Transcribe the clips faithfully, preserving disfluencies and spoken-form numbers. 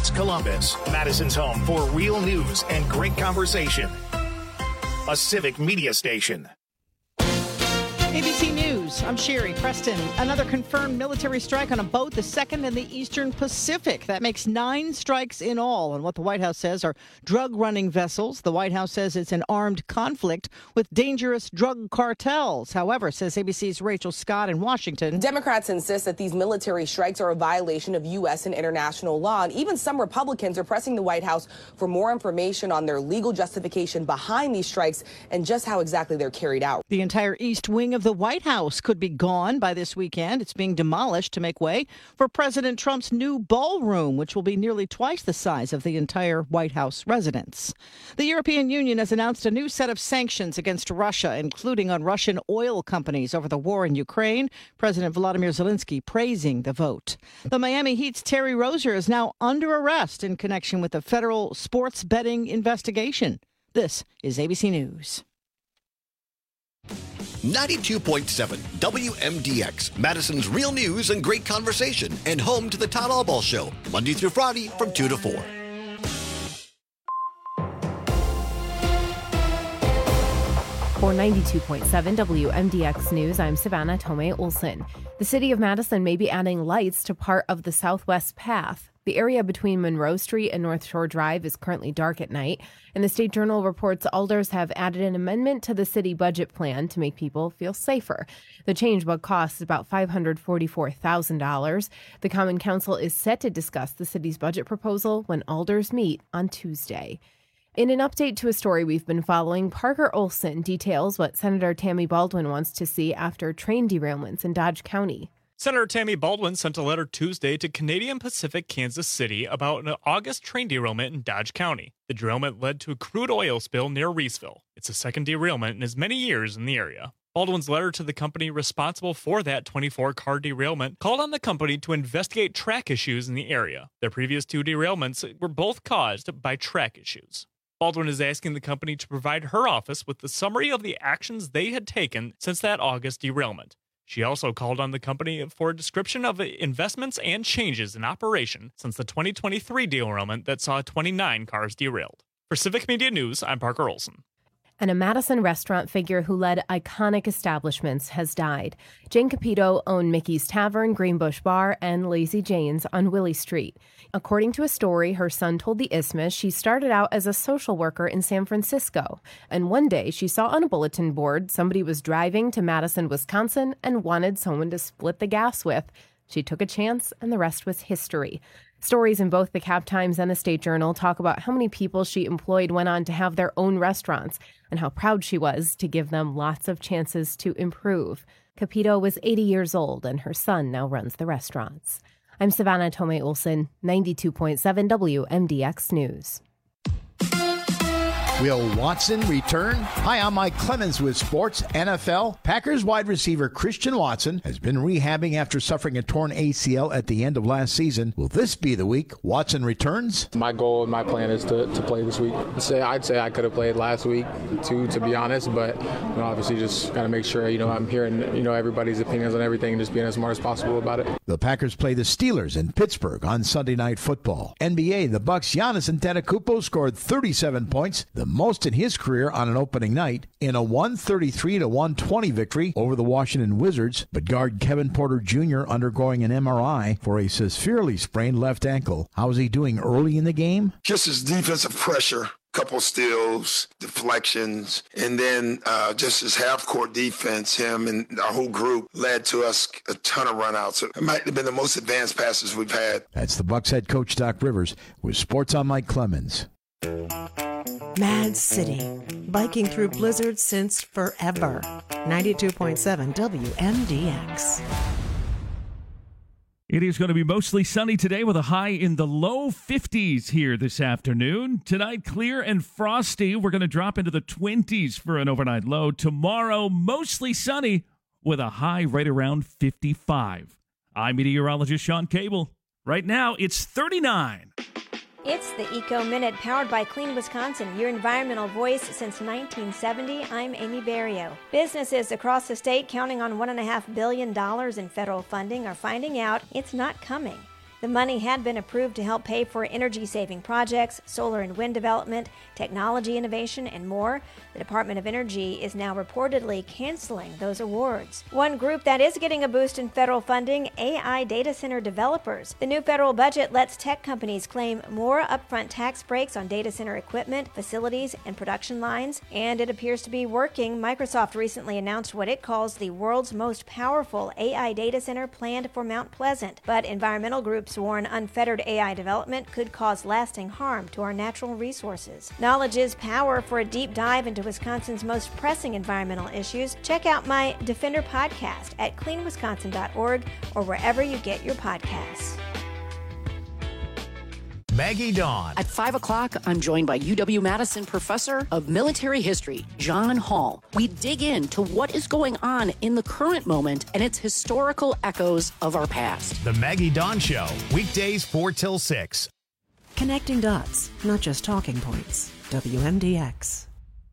X Columbus, Madison's home for real news and great conversation. A civic media station. A B C News, I'm Sherry Preston. Another confirmed military strike on a boat, the second in the Eastern Pacific. That makes nine strikes in all. And what the White House says are drug-running vessels. The White House says it's an armed conflict with dangerous drug cartels. However, says A B C's Rachel Scott in Washington, Democrats insist that these military strikes are a violation of U S and international law. And even some Republicans are pressing the White House for more information on their legal justification behind these strikes and just how exactly they're carried out. The entire East Wing of the White House could be gone by this weekend. It's being demolished to make way for President Trump's new ballroom, which will be nearly twice the size of the entire White House residence. The European Union has announced a new set of sanctions against Russia, including on Russian oil companies over the war in Ukraine. President Volodymyr Zelensky praising the vote. The Miami Heat's Terry Rozier is now under arrest in connection with the federal sports betting investigation. This is A B C News. ninety-two point seven W M D X, Madison's real news and great conversation, and home to the Todd Albaugh Show, Monday through Friday from two to four. For ninety-two point seven W M D X News, I'm Savannah Tomei Olson. The city of Madison may be adding lights to part of the Southwest Path. The area between Monroe Street and North Shore Drive is currently dark at night, and the State Journal reports alders have added an amendment to the city budget plan to make people feel safer. The change would cost about five hundred forty-four thousand dollars. The Common Council is set to discuss the city's budget proposal when alders meet on Tuesday. In an update to a story we've been following, Parker Olson details what Senator Tammy Baldwin wants to see after train derailments in Dodge County. Senator Tammy Baldwin sent a letter Tuesday to Canadian Pacific Kansas City about an August train derailment in Dodge County. The derailment led to a crude oil spill near Reesville. It's the second derailment in as many years in the area. Baldwin's letter to the company responsible for that twenty-four car derailment called on the company to investigate track issues in the area. Their previous two derailments were both caused by track issues. Baldwin is asking the company to provide her office with the summary of the actions they had taken since that August derailment. She also called on the company for a description of investments and changes in operation since the twenty twenty-three derailment that saw twenty-nine cars derailed. For Civic Media News, I'm Parker Olson. And a Madison restaurant figure who led iconic establishments has died. Jane Capito owned Mickey's Tavern, Greenbush Bar, and Lazy Jane's on Willie Street. According to a story her son told the Isthmus, she started out as a social worker in San Francisco. And one day she saw on a bulletin board somebody was driving to Madison, Wisconsin, and wanted someone to split the gas with. She took a chance, and the rest was history. Stories in both the Cap Times and the State Journal talk about how many people she employed went on to have their own restaurants and how proud she was to give them lots of chances to improve. Capito was eighty years old, and her son now runs the restaurants. I'm Savannah Tomei Olson, ninety-two point seven W M D X News. Will Watson return? Hi, I'm Mike Clemens with Sports N F L. Packers wide receiver Christian Watson has been rehabbing after suffering a torn A C L at the end of last season. Will this be the week Watson returns? My goal and my plan is to, to play this week. I'd say, I'd say I could have played last week too, to be honest, but you know, obviously just got to make sure you know I'm hearing you know everybody's opinions on everything and just being as smart as possible about it. The Packers play the Steelers in Pittsburgh on Sunday Night Football. N B A, the Bucks' Giannis Antetokounmpo scored thirty-seven points, the most in his career on an opening night, in a one thirty-three to one twenty victory over the Washington Wizards. But guard Kevin Porter Junior undergoing an M R I for a severely sprained left ankle. How's he doing early in the game? Just his defensive pressure. Couple steals, deflections, and then uh, just his half-court defense, him and our whole group, led to us a ton of run-outs. It might have been the most advanced passes we've had. That's the Bucks head coach, Doc Rivers, with Sports on Mike Clemens. Mad City, biking through blizzards since forever. ninety-two point seven W M D X. It is going to be mostly sunny today with a high in the low fifties here this afternoon. Tonight, clear and frosty. We're going to drop into the twenties for an overnight low. Tomorrow, mostly sunny with a high right around fifty-five. I'm meteorologist Sean Cable. Right now, it's thirty-nine. It's the Eco Minute, powered by Clean Wisconsin, your environmental voice since nineteen seventy. I'm Amy Barrio. Businesses across the state counting on one point five billion dollars in federal funding are finding out it's not coming. The money had been approved to help pay for energy-saving projects, solar and wind development, technology innovation, and more. The Department of Energy is now reportedly canceling those awards. One group that is getting a boost in federal funding, A I data center developers. The new federal budget lets tech companies claim more upfront tax breaks on data center equipment, facilities, and production lines, and it appears to be working. Microsoft recently announced what it calls the world's most powerful A I data center planned for Mount Pleasant, but environmental groups warn unfettered A I development could cause lasting harm to our natural resources. Knowledge is power. For a deep dive into Wisconsin's most pressing environmental issues, check out my Defender podcast at clean wisconsin dot org or wherever you get your podcasts. Maggie Dawn. At five o'clock, I'm joined by U W-Madison Professor of Military History, John Hall. We dig into what is going on in the current moment and its historical echoes of our past. The Maggie Dawn Show, weekdays four till six. Connecting dots, not just talking points. W M D X.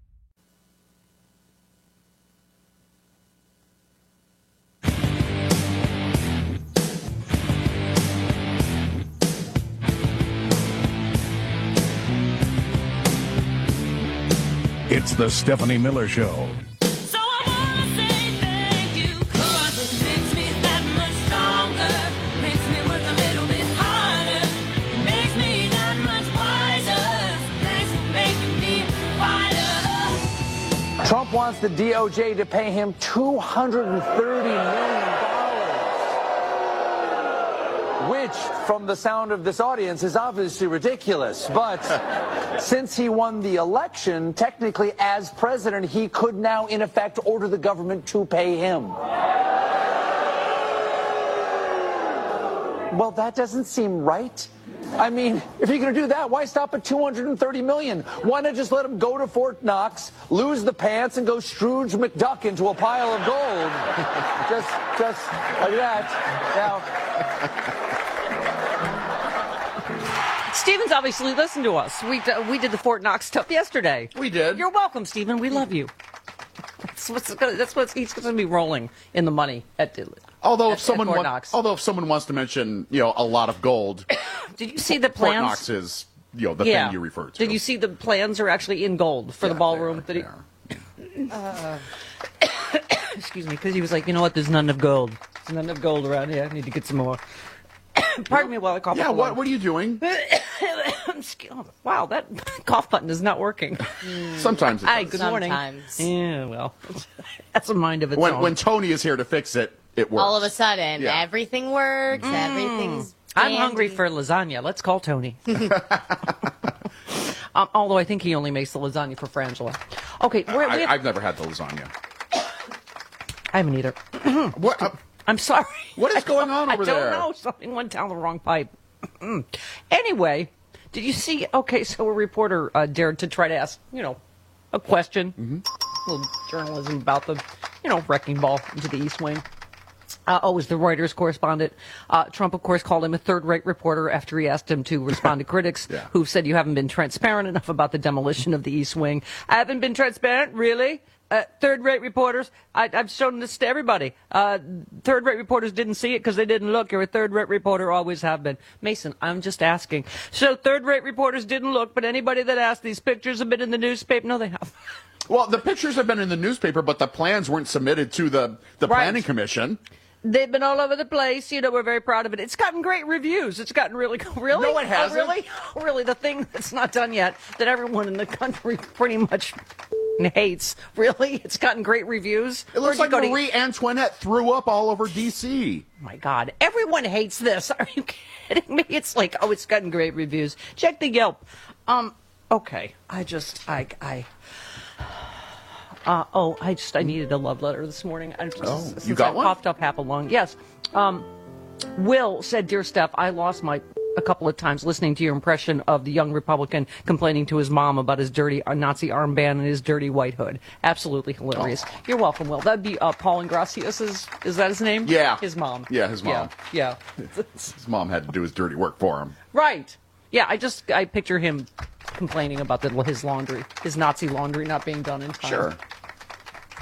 It's the Stephanie Miller Show. So I wanna say thank you, 'cause it makes me that much stronger, makes me work a little bit harder, makes me that much wiser, thanks for making me wider. Trump wants the D O J to pay him two hundred thirty million dollars, which, from the sound of this audience, is obviously ridiculous. But since he won the election, technically as president, he could now, in effect, order the government to pay him. Well, that doesn't seem right. I mean, if you're going to do that, why stop at two hundred thirty million dollars? Why not just let him go to Fort Knox, lose the pants, and go Scrooge McDuck into a pile of gold? just, just like that. Now... Stephen's obviously listened to us. We uh, we did the Fort Knox stuff yesterday. We did. You're welcome, Stephen. We love you. That's what's gonna, that's what's he's going to be rolling in the money at. Although at, if someone at Fort wa- Knox. although if someone wants to mention, you know, a lot of gold. Did you see the plans? Fort Knox is, you know, the yeah. thing you referred to. Did you see the plans are actually in gold for yeah, the ballroom? They are, that he, uh, excuse me, because he was like, you know what? There's none of gold. There's none of gold around here. I need to get some more. Pardon me while I cough. Yeah, what, what are you doing? Wow, that cough button is not working. Sometimes it does. Hi, good morning. Sometimes. Yeah, well, that's a mind of its when, own. When Tony is here to fix it, it works. All of a sudden, Yeah. everything works. Mm. Everything's. I'm dandy. hungry for lasagna. Let's call Tony. um, although I think he only makes the lasagna for Frangela. Okay, we're, I, we have, I've never had the lasagna. I haven't either. What? Uh, I'm sorry. What is going on over I there? don't know. Something went down the wrong pipe. Anyway, did you see? Okay, so a reporter uh, dared to try to ask, you know, a question, mm-hmm. a little journalism about the, you know, wrecking ball into the East Wing. Uh, oh, it was the Reuters correspondent. Uh, Trump, of course, called him a third-rate reporter after he asked him to respond to critics yeah. who've said you haven't been transparent enough about the demolition of the East Wing. I haven't been transparent, really? Uh, third-rate reporters, I, I've shown this to everybody. Uh, third-rate reporters didn't see it because they didn't look. You're a third-rate reporter, always have been. Mason, I'm just asking. So third-rate reporters didn't look, but anybody that asked, these pictures have been in the newspaper? No, they haven't. Well, the pictures have been in the newspaper, but the plans weren't submitted to the, the Right. Planning Commission. They've been all over the place. You know, we're very proud of it. It's gotten great reviews. It's gotten really, really? No, it hasn't. Oh, really? Oh, really? The thing that's not done yet, that everyone in the country pretty much hates. Really? It's gotten great reviews? It looks Where'd like you go to- Marie Antoinette threw up all over D C Oh my God. Everyone hates this. Are you kidding me? It's like, oh, it's gotten great reviews. Check the Yelp. Um, okay. I just, I, I... Uh, oh, I just, I needed a love letter this morning. I just, Oh, since you got I one? coughed up half a lung. Yes. Um, Will said, Dear Steph, I lost my a couple of times listening to your impression of the young Republican complaining to his mom about his dirty uh, Nazi armband and his dirty white hood. Absolutely hilarious. Oh. You're welcome, Will. That'd be uh, Paul Ingracias. Is, is that his name? Yeah. His mom. Yeah, his mom. Yeah. yeah. His mom had to do his dirty work for him. Right. Yeah, I just, I picture him complaining about the, his laundry, his Nazi laundry not being done in time. Sure.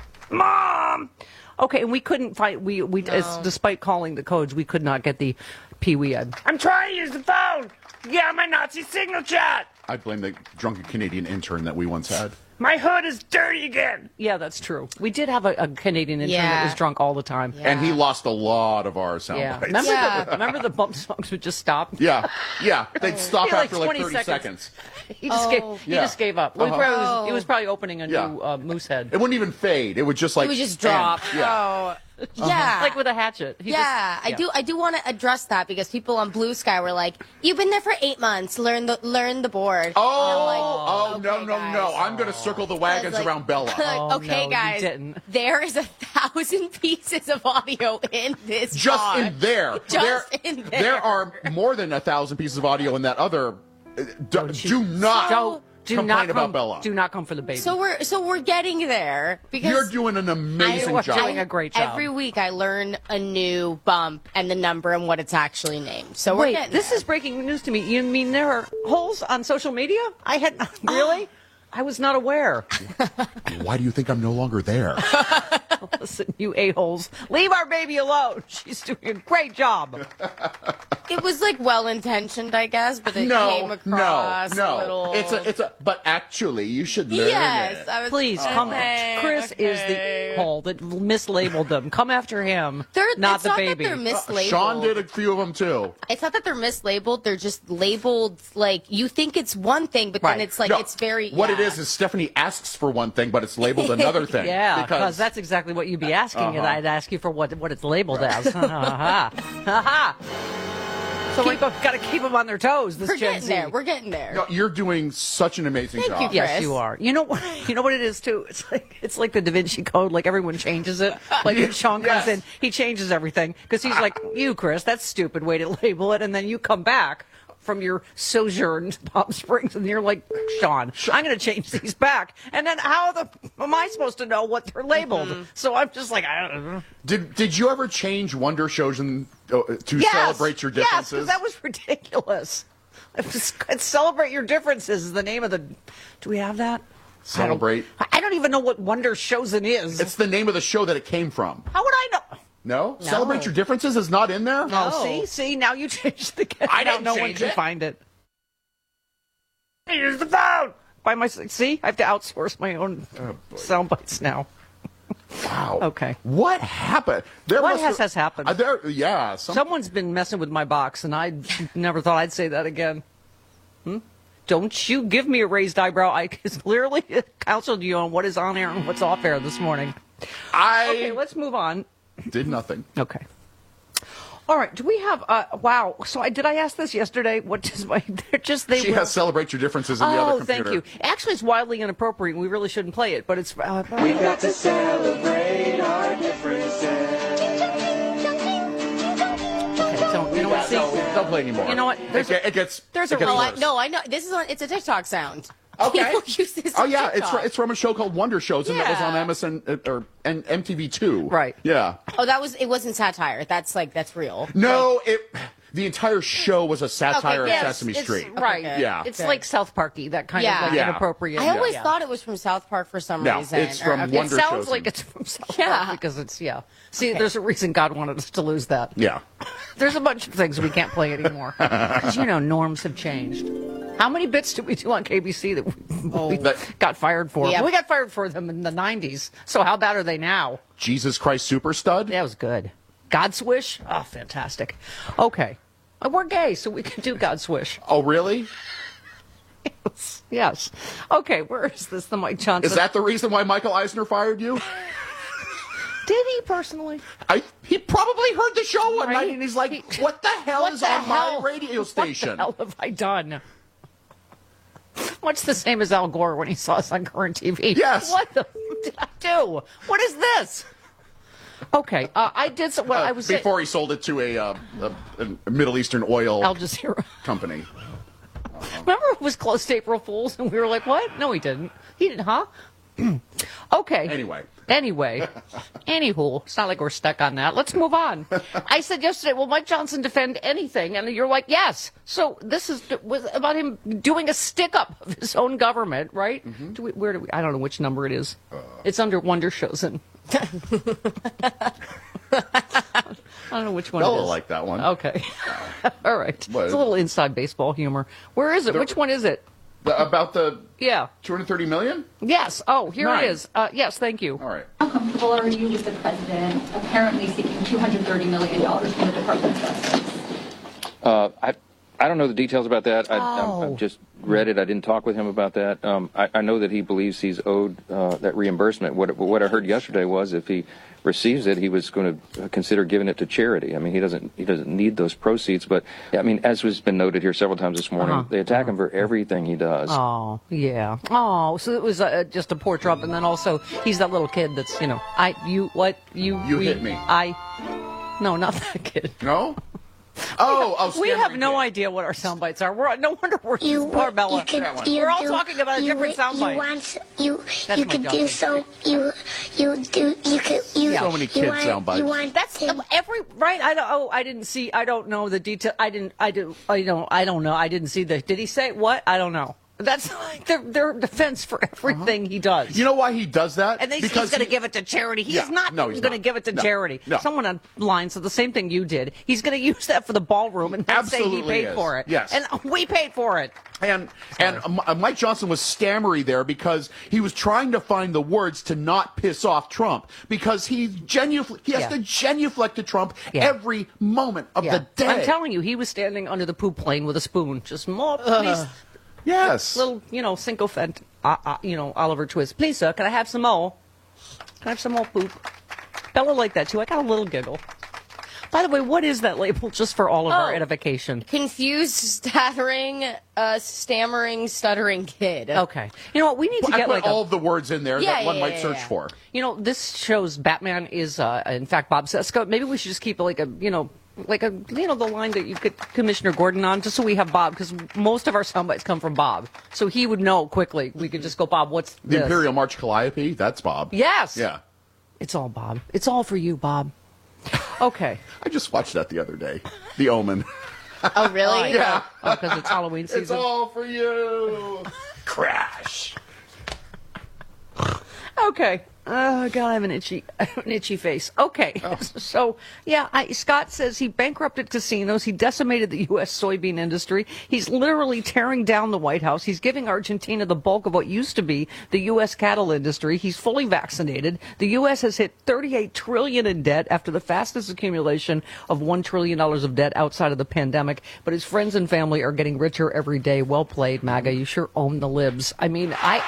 Mom! Okay, and we couldn't find, we, we No. as, despite calling the codes, we could not get the Pee Wee. I'm, I'm trying to use the phone. Yeah, my Nazi signal chat. I blame the drunken Canadian intern that we once had. My hood is dirty again. Yeah, that's true. We did have a, a Canadian intern Yeah. that was drunk all the time. And he lost a lot of our sound Yeah. bites. Remember, Yeah. The, remember the bump songs would just stop? Yeah, yeah. They'd stop Yeah, like after like twenty thirty seconds. seconds. He just, Oh. gave, he Yeah. just gave up. Well, he, Uh-huh. probably was, he was probably opening a Yeah. new uh, Moosehead. It wouldn't even fade. It would just like it would just end. drop. Yeah. Oh, yeah. Like with a hatchet. He yeah, just- I do. I do want to address that because people on Blue Sky were like, "You've been there for eight months. Learn the learn the board." Oh, And I'm like, oh no, no, guys. no! I'm gonna circle the wagons like- around Bella. Oh, okay, no, you guys, didn't. there is a thousand pieces of audio in this. Just car. in there, Just there, in there. there are more than a thousand pieces of audio in that other. uh, Do, do not Don't, do complain not about come, Bella. Do not come for the baby. So we're so we're getting there because You're doing an amazing I- job. doing a great job. every week I learn a new bump and the number and what it's actually named. So we're Wait, getting this there. is breaking news to me. You mean there are holes on social media? I had really? I was not aware. Why do you think I'm no longer there? Listen, you a-holes. Leave our baby alone. She's doing a great job. It was like well intentioned, I guess, but it no, came across no, no. a little. It's a, it's a. But actually, you should learn yes, it. I was. Please come. Okay, Chris okay. is the hole that mislabeled them. Come after him, They're, not it's the not baby. That they're mislabeled. Sean did a few of them too. It's not that they're mislabeled. They're just labeled like you think it's one thing, but Right. then it's like No, it's very. What yeah. it is is Stephanie asks for one thing, but it's labeled another thing. Yeah, because because that's exactly what you'd be asking, and Uh-huh. I'd ask you for what what it's labeled as. Ha ha ha ha. So we got to keep them on their toes. This We're Gen getting Z. there. We're getting there. No, you're doing such an amazing Thank job. you, Yes, Chris. you are. You know what? You know what it is too. It's like it's like the Da Vinci Code. Like everyone changes it. Like when Sean comes Yes. in, he changes everything because he's like, "You, Chris, that's a stupid way to label it." And then you come back from your sojourn to Palm Springs, and you're like, "Sean, I'm going to change these back." And then how the am I supposed to know what they're labeled? Mm-hmm. So I'm just like, I don't know. Did Did you ever change Wonder Shows and, uh, to Yes! celebrate your Yes, differences? 'cause that was ridiculous. It was, it's Celebrate Your Differences is the name of the. Do we have that? Celebrate. I don't, I don't even know what Wonder Chosen is. It's the name of the show that it came from. How would I know? No? No. Celebrate Your Differences is not in there? Oh, see, see, now you changed the. I now didn't no one change can it. find it. Here's the phone. By my see, I have to outsource my own sound bites now. Wow. Okay. What happened? There What must has, have- has happened? Uh, there, yeah. Some, Someone's been messing with my box, and I never thought I'd say that again. Hmm? Don't you give me a raised eyebrow. I clearly counseled you on what is on air and what's off air this morning. I Okay, let's move on. did nothing. Okay. All right. Do we have? Uh, wow. So I did. I ask this yesterday. What does my? They're just they. She will- has Celebrate Your Differences in the Oh, other computer. thank you. Actually, it's wildly inappropriate. and We really shouldn't play it, but it's. Uh, We've got to celebrate our differences. okay, so you know what? See, No, don't play anymore. You know what? There's it, ge- it gets. there's it a- gets Oh, I, worse. no, I know. This is on. It's a TikTok sound. Okay. People use this. Oh on yeah, it's TikTok. fr- it's from a show called Wonder Shows, and that was Yeah. on M S N uh, or and M T V two. Right. Yeah. Oh, that was. It wasn't satire. That's like that's real. No, it. The entire show was a satire Okay, of yes, Sesame it's, Street. Right. Okay. Yeah. It's Okay. like South Parky, that kind Yeah. of like Yeah. inappropriate. I always yeah. thought it was from South Park for some No, reason. it's from Or- okay. Wonder It sounds Chosen. like it's from South Yeah. Park because it's yeah. See, there's a reason God wanted us to lose that. Yeah. There's a bunch of things we can't play anymore because you know norms have changed. How many bits did we do on K B C that we, we That- got fired for? Yeah. We got fired for them in the nineties. So how bad are they now? Jesus Christ Super Stud. That was good. God's Wish? Oh, fantastic. Okay. Uh, We're gay, so we can do God's Wish. Oh really? Yes. Yes. Okay, where is this? The Mike Johnson. Is that the reason why Michael Eisner fired you? Did he personally? I he probably heard the show one Right. night and he's like, "What the hell What is the on hell? my radio station?" What the hell have I done? Much the same as Al Gore when he saw us on current T V. Yes. What the did I do? What is this? Okay, uh, I did. So, well, Uh, I was saying- before he sold it to a, uh, a, a Middle Eastern oil Al Jazeera. company. Remember, it was close to April Fools, and we were like, "What? No, he didn't. He didn't, huh?" Okay. Anyway. Anyway, anywho, it's not like we're stuck on that. Let's move on. I said yesterday, will Mike Johnson defend anything? And you're like, yes. So this is was about him doing a stick up of his own government, right? Mm-hmm. Do we, where do we? I don't know which number it is. Uh, it's under Wonder Chosen. I don't know which one Bella it is. liked that one. Okay. All right. What? It's a little inside baseball humor. Where is it? The- which one is it? The, about the Yeah. two hundred thirty million? Yes. Oh, here Nine. it is. Uh, yes, thank you. All right. How comfortable are you with the president apparently seeking two hundred thirty million dollars from the Department of Justice? Uh, I I don't know the details about that. I, Oh. I, I just read it. I didn't talk with him about that. Um, I, I know that he believes he's owed uh, that reimbursement. What what I heard yesterday was if he receives it, he was going to consider giving it to charity. I mean, he doesn't he doesn't need those proceeds. But I mean, as has been noted here several times this morning, Uh-huh. they attack him for everything he does. Oh, yeah. Oh, so it was uh, just a poor Trump, and then also he's that little kid that's, you know, I, you, what, you, You we, hit me. I, no, not that kid. No? Oh, oh, We have stammering no kid. idea what our sound bites are. We're, no wonder we're You, poor Bella. you could, That one. you We're all do- talking about a you, different sound you bite. Want, you That's you my could job. do so. You you do you could you. So many you kid want, sound bites. You want That's to, every right. I don't. Oh, I didn't see. I don't know the detail. I didn't. I didn't. I don't. I don't know. I didn't see the. Did he say what? I don't know. That's like their their defense for everything he does. You know why he does that? And they, he's because going to he- give it to charity. He's Yeah, not no, he's going to not. give it to No, charity. no. Someone online said the same thing you did. He's going to use that for the ballroom and not say he Absolutely paid is. for it. Yes. And we paid for it. And and uh, Mike Johnson was stammery there because he was trying to find the words to not piss off Trump because he genu- he has Yeah. to genuflect to Trump Yeah. every moment of Yeah. the day. I'm telling you, he was standing under the poop plane with a spoon. Just more, please. Yes. Little, you know, sycophant, uh, uh, you know, Oliver Twist. Please, sir, can I have some more? Can I have some more poop? Bella liked that, too. I got a little giggle. By the way, what is that label, just for all of our Oh. edification? Confused, stuttering, uh, stammering, stuttering kid. Okay. You know what? We need to I get put like all a... of the words in there Yeah, that one yeah, might yeah, search yeah. for. You know, this shows Batman is, uh, in fact, Bob Sesko. Maybe we should just keep like a, you know, like a, you know, the line that you get Commissioner Gordon on, just so we have Bob, because most of our sound bites come from Bob. So he would know quickly. We could just go, Bob, what's The this? Imperial March Calliope, that's Bob. Yes. Yeah. It's all Bob. It's all for you, Bob. Okay. I just watched that the other day. The Omen. Oh, really? Yeah. Because it's Halloween season. It's all for you. Crash. Okay. Oh, God, I have an itchy, I have an itchy face. Okay. So, yeah, I, Scott says he bankrupted casinos. He decimated the U S soybean industry. He's literally tearing down the White House. He's giving Argentina the bulk of what used to be the U S cattle industry. He's fully vaccinated. The U S has hit thirty-eight trillion dollars in debt after the fastest accumulation of one trillion dollars of debt outside of the pandemic. But his friends and family are getting richer every day. Well played, MAGA. You sure own the libs. I mean, I...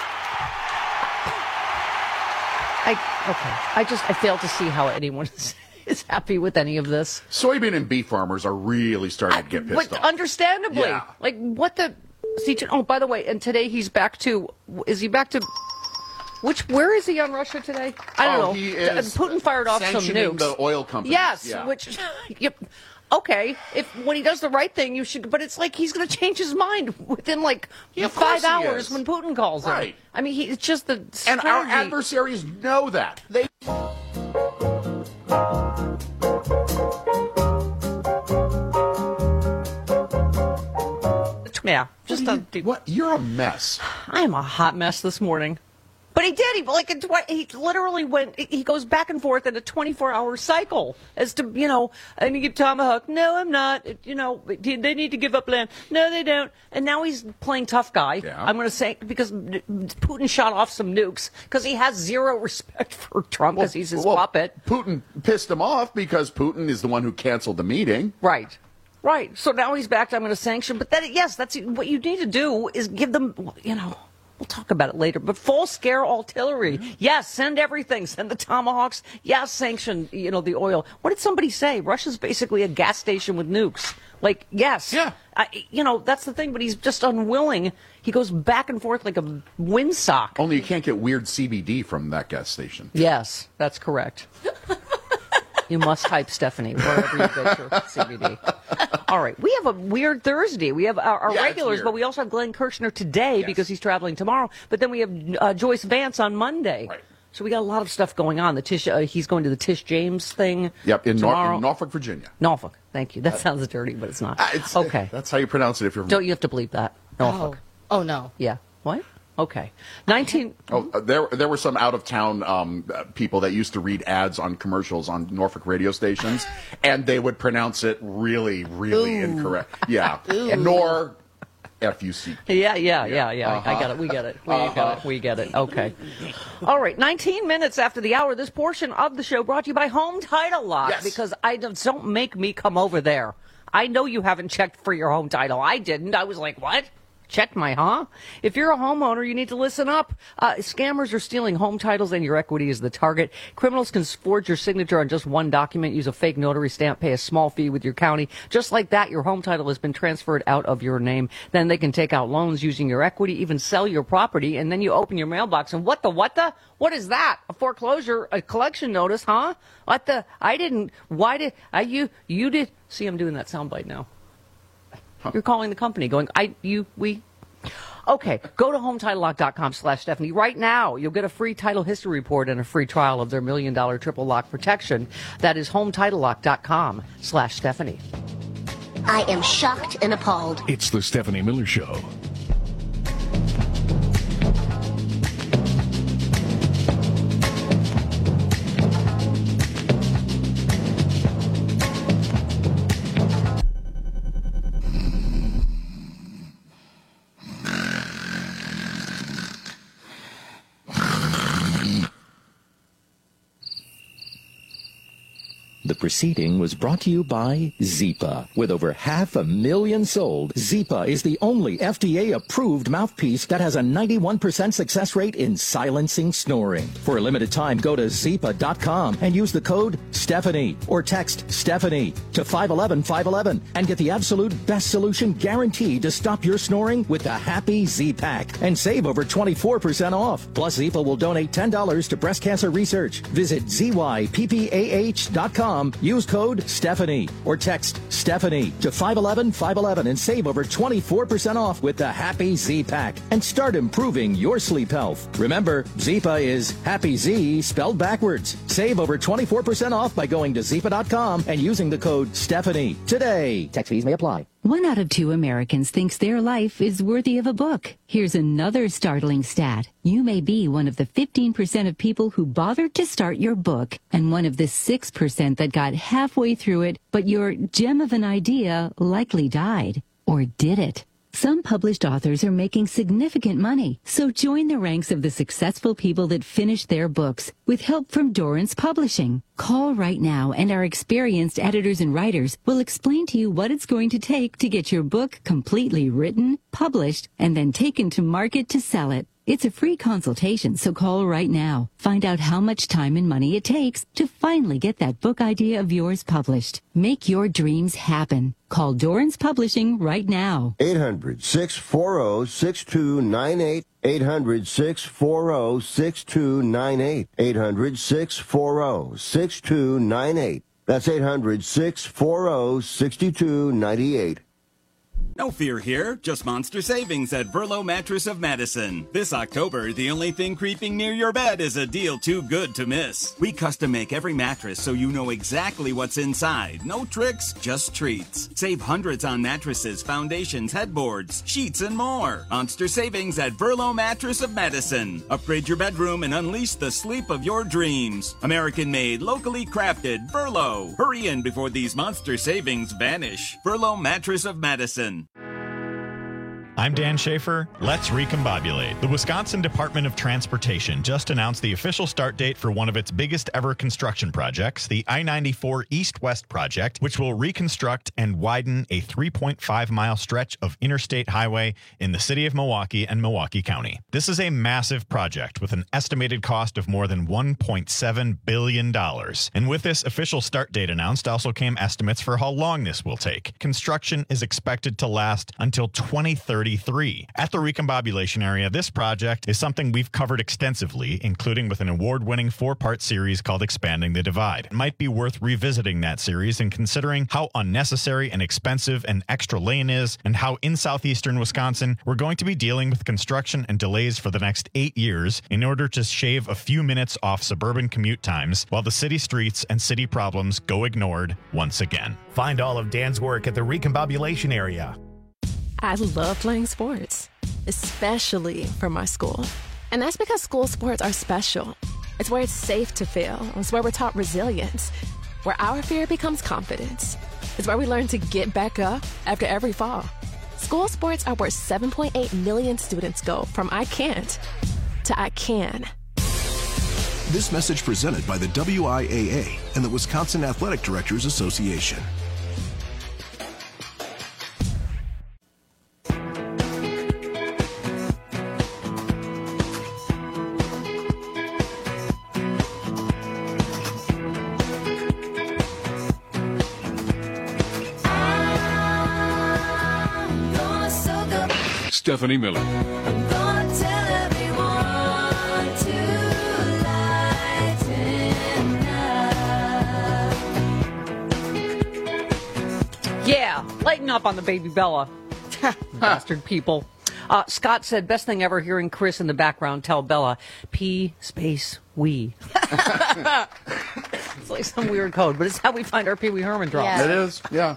I, okay. I just, I fail to see how anyone is, is happy with any of this. Soybean and beef farmers are really starting to get pissed But off. understandably. Yeah. Like, what the... See, oh, by the way, and today he's back to... Is he back to... Which, where is he on Russia today? I don't Oh, know. he D- is Putin fired off some sanctioning nukes. the oil companies. Yes, Yeah. which... Yep. Okay, if when he does the right thing, you should. But it's like he's going to change his mind within like Yeah, of five course he hours is. when Putin calls him. Right. I mean, he, it's just the And our strategy. adversaries know that. They Yeah, just what, a. are you, what? You're a mess. I am a hot mess this morning. But he did. He like a tw- he literally went. He goes back and forth in a twenty-four hour cycle as to you know. I need to give Tomahawk. No, I'm not. It- You know, they need to give up land. No, they don't. And now he's playing tough guy. Yeah. I'm going to say because Putin shot off some nukes because he has zero respect for Trump because he's his well, puppet. Putin pissed him off because Putin is the one who canceled the meeting. Right. Right. So now he's back to I'm going to sanction. But then, yes, that's what you need to do is give them, you know, we'll talk about it later. But full scare artillery. Yes, send everything. Send the Tomahawks. Yes, sanction, you know, the oil. What did somebody say? Russia's basically a gas station with nukes. Like, yes. Yeah. I, you know, that's the thing. But he's just unwilling. He goes back and forth like a windsock. Only you can't get weird C B D from that gas station. Yes, that's correct. You must type Stephanie wherever you get your C B D. All right. We have a weird Thursday. We have our, our Yeah, it's regulars, weird. but we also have Glenn Kirshner today Yes. because he's traveling tomorrow. But then we have uh, Joyce Vance on Monday. Right. So we got a lot of stuff going on. The Tish, uh, he's going to the Tish James thing. Yep, in, Nor- tomorrow. in Norfolk, Virginia. Norfolk. Thank you. That sounds dirty, but it's not. Uh, it's, okay. That's how you pronounce it if you're from Don't you have to bleep that? Norfolk. Oh, oh no. Yeah. What? Okay. nineteen Oh, uh, there there were some out of town um, uh, people that used to read ads on commercials on Norfolk radio stations, and they would pronounce it really, really Ooh. incorrect. Yeah, Ooh. nor F U C. Yeah, yeah, yeah, yeah. Uh-huh. I got it. We get it. We Uh-huh. got it. We get it. Okay. All right. nineteen minutes after the hour, this portion of the show brought to you by Home Title Lock. Yes. Because I don't, don't make me come over there. I know you haven't checked for your home title. I didn't. I was like, what? Check my, huh? If you're a homeowner, you need to listen up. Uh, scammers are stealing home titles and your equity is the target. Criminals can forge your signature on just one document, use a fake notary stamp, pay a small fee with your county. Just like that, your home title has been transferred out of your name. Then they can take out loans using your equity, even sell your property, and then you open your mailbox and what the, what the? What is that? A foreclosure, a collection notice, huh? What the? I didn't, why did, I, you, you did, see I'm doing that soundbite now. You're calling the company going, I, you, we. Okay, go to HometitleLock.com slash Stephanie right now. You'll get a free title history report and a free trial of their million dollar triple lock protection. That is HometitleLock.com slash Stephanie. I am shocked and appalled. It's the Stephanie Miller Show. The proceeding was brought to you by Zipa. With over half a million sold, Zipa is the only F D A-approved mouthpiece that has a ninety-one percent success rate in silencing snoring. For a limited time, go to Zipa dot com and use the code Stephanie or text Stephanie to five one one five one one and get the absolute best solution guaranteed to stop your snoring with the Happy Z-Pack and save over twenty-four percent off. Plus, Zipa will donate ten dollars to breast cancer research. Visit Z Y P P A H dot com. Use code Stephanie or text Stephanie to five one one five one one and save over twenty-four percent off with the Happy Z-Pack and start improving your sleep health. Remember, Zipa is Happy Z spelled backwards. Save over twenty-four percent off by going to Zipa dot com and using the code Stephanie today. Tax fees may apply. One out of two Americans thinks their life is worthy of a book. Here's another startling stat. You may be one of the fifteen percent of people who bothered to start your book and one of the six percent that got halfway through it, but your gem of an idea likely died. Or did it? Some published authors are making significant money, so join the ranks of the successful people that finish their books with help from Dorrance Publishing. Call right now and our experienced editors and writers will explain to you what it's going to take to get your book completely written, published, and then taken to market to sell it. It's a free consultation, so call right now. Find out how much time and money it takes to finally get that book idea of yours published. Make your dreams happen. Call Dorrance Publishing right now. eight hundred six four zero six two nine eight. eight hundred six four zero six two nine eight. eight hundred six four zero six two nine eight. That's eight hundred six four zero six two nine eight. No fear here, just monster savings at Verlo Mattress of Madison. This October, the only thing creeping near your bed is a deal too good to miss. We custom make every mattress so you know exactly what's inside. No tricks, just treats. Save hundreds on mattresses, foundations, headboards, sheets, and more. Monster savings at Verlo Mattress of Madison. Upgrade your bedroom and unleash the sleep of your dreams. American-made, locally crafted, Verlo. Hurry in before these monster savings vanish. Verlo Mattress of Madison. I'm Dan Schaefer. Let's recombobulate. The Wisconsin Department of Transportation just announced the official start date for one of its biggest ever construction projects, the I ninety-four East-West project, which will reconstruct and widen a three point five mile stretch of interstate highway in the city of Milwaukee and Milwaukee County. This is a massive project with an estimated cost of more than one point seven billion dollars. And with this official start date announced also came estimates for how long this will take. Construction is expected to last until twenty thirty-three. At the recombobulation area, this project is something we've covered extensively, including with an award-winning four-part series called Expanding the Divide. It might be worth revisiting that series and considering how unnecessary and expensive an extra lane is and how in southeastern Wisconsin we're going to be dealing with construction and delays for the next eight years in order to shave a few minutes off suburban commute times while the city streets and city problems go ignored once again. Find all of Dan's work at the recombobulation area. I love playing sports. especially for my school. And that's because school sports are special. It's where it's safe to fail. It's where we're taught resilience, where our fear becomes confidence. It's where we learn to get back up after every fall. School sports are where seven point eight million students go from I can't to I can. This message presented by the W I A A and the Wisconsin Athletic Directors Association. Stephanie Miller. Yeah, lighten up on the baby Bella. Bastard people. Uh, Scott said, best thing ever hearing Chris in the background tell Bella, P space we. It's like some weird code, but it's how we find our Pee Wee Herman drops. Yeah. It is, yeah.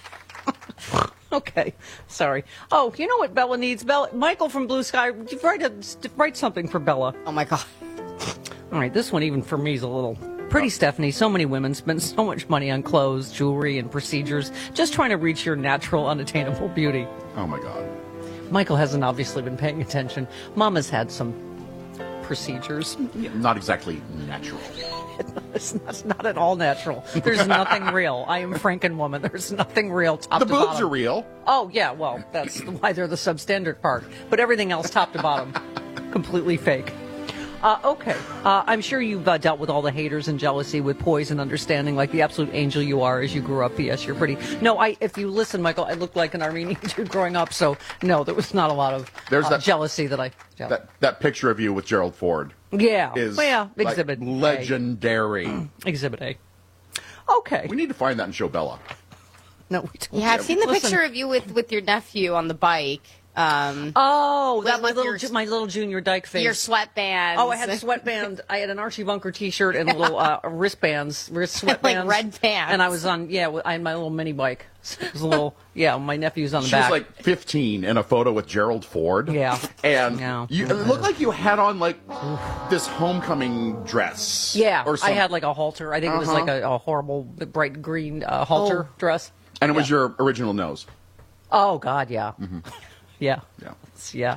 Okay, sorry. Oh, you know what Bella needs? Bella, Michael from Blue Sky, write, a, write something for Bella. Oh, my God. All right, this one even for me is a little... Pretty Stephanie, so many women spend so much money on clothes, jewelry, and procedures just trying to reach your natural, unattainable beauty. Oh, my God. Michael hasn't obviously been paying attention. Mama's had some procedures. Yeah, not exactly natural. It's not, it's not at all natural. There's nothing real. I am Frankenwoman. There's nothing real top The to boobs bottom. are real. Oh, yeah, well, that's why they're the substandard part. But everything else, top to bottom, completely fake. Uh, okay, uh, I'm sure you've uh, dealt with all the haters and jealousy with poise and understanding, like the absolute angel you are as you grew up. P S. You're pretty. No, I. If you listen, Michael, I looked like an Armenian dude growing up, so no, there was not a lot of There's uh, that, jealousy that I. Yeah. That, that picture of you with Gerald Ford. Yeah. Is Well, yeah, like Exhibit A. legendary. Exhibit A. Okay. We need to find that and show Bella. No, we don't. Yeah, I've seen the Listen. picture of you with, with your nephew on the bike. Um, oh, with- that my with little your- ju- my little Junior Dyke face. Your sweatbands. Oh, I had a sweatband. I had an Archie Bunker T-shirt and little uh, wristbands, wrist sweatbands, red pants. And I was on, yeah, I had my little mini bike. It was a little, yeah. My nephew's on the She back. was like fifteen in a photo with Gerald Ford. Yeah. And Yeah. you, it looked like you had on like this homecoming dress. yeah, Or I something. had like a halter. I think it was Uh-huh. like a, a horrible bright green uh, halter Oh. dress. And it was your original nose. Oh God, yeah, yeah, Yeah. yeah.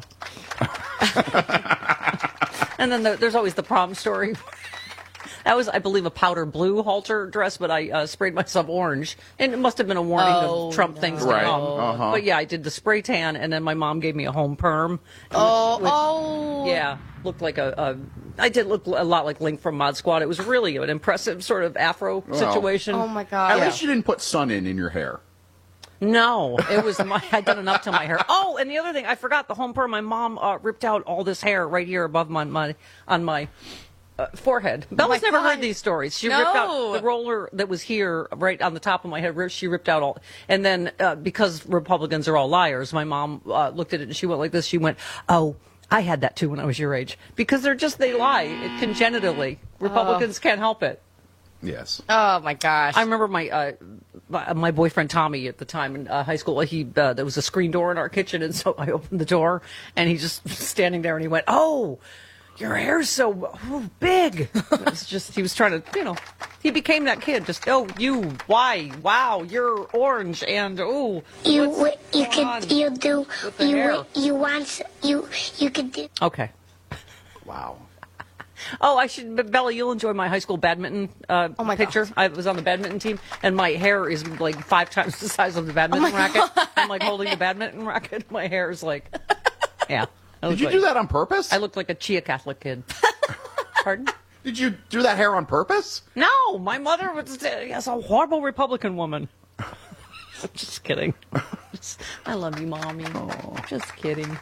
And then there, there's always the prom story. That was, I believe, a powder blue halter dress, but I uh, sprayed myself orange. And it must have been a warning Oh, of Trump no. things to Right. come. Uh-huh. But yeah, I did the spray tan, and then my mom gave me a home perm. Oh, which- oh. Yeah, looked like a, a... I did look a lot like Link from Mod Squad. It was really an impressive sort of afro Well, situation. Oh, my God. At Yeah. least you didn't put sun in in your hair. No, it was my. I'd done enough to my hair. Oh, and the other thing, I forgot the home perm. My mom uh, ripped out all this hair right here above my, my on my uh, forehead. Bella's my never God. heard these stories. She No. ripped out the roller that was here right on the top of my head. She ripped out all, and then uh, because Republicans are all liars, my mom uh, looked at it and she went like this. She went, "Oh, I had that too when I was your age," because they're just they lie congenitally. Republicans can't help it. Yes. Oh, my gosh. I remember my uh, my, my boyfriend Tommy at the time in uh, high school. He uh, there was a screen door in our kitchen, and so I opened the door, and he just was standing there, and he went, "Oh, your hair's so oh, big." It's just he was trying to, you know, he became that kid. Just oh, you, why, wow, you're orange, and oh, You what's w- you going on could you do with the you hair? w- you want you you could do. Okay. Wow. Oh, I should, but Bella, you'll enjoy my high school badminton uh, Oh my picture. God. I was on the badminton team, and my hair is like five times the size of the badminton Oh my racket. God. I'm like holding the badminton racket. My hair is like, yeah. I Did look you like- do that on purpose? I look like a Chia Catholic kid. Pardon? Did you do that hair on purpose? No, my mother was yes, a horrible Republican woman. Just kidding. Just- I love you, Mommy. Just kidding.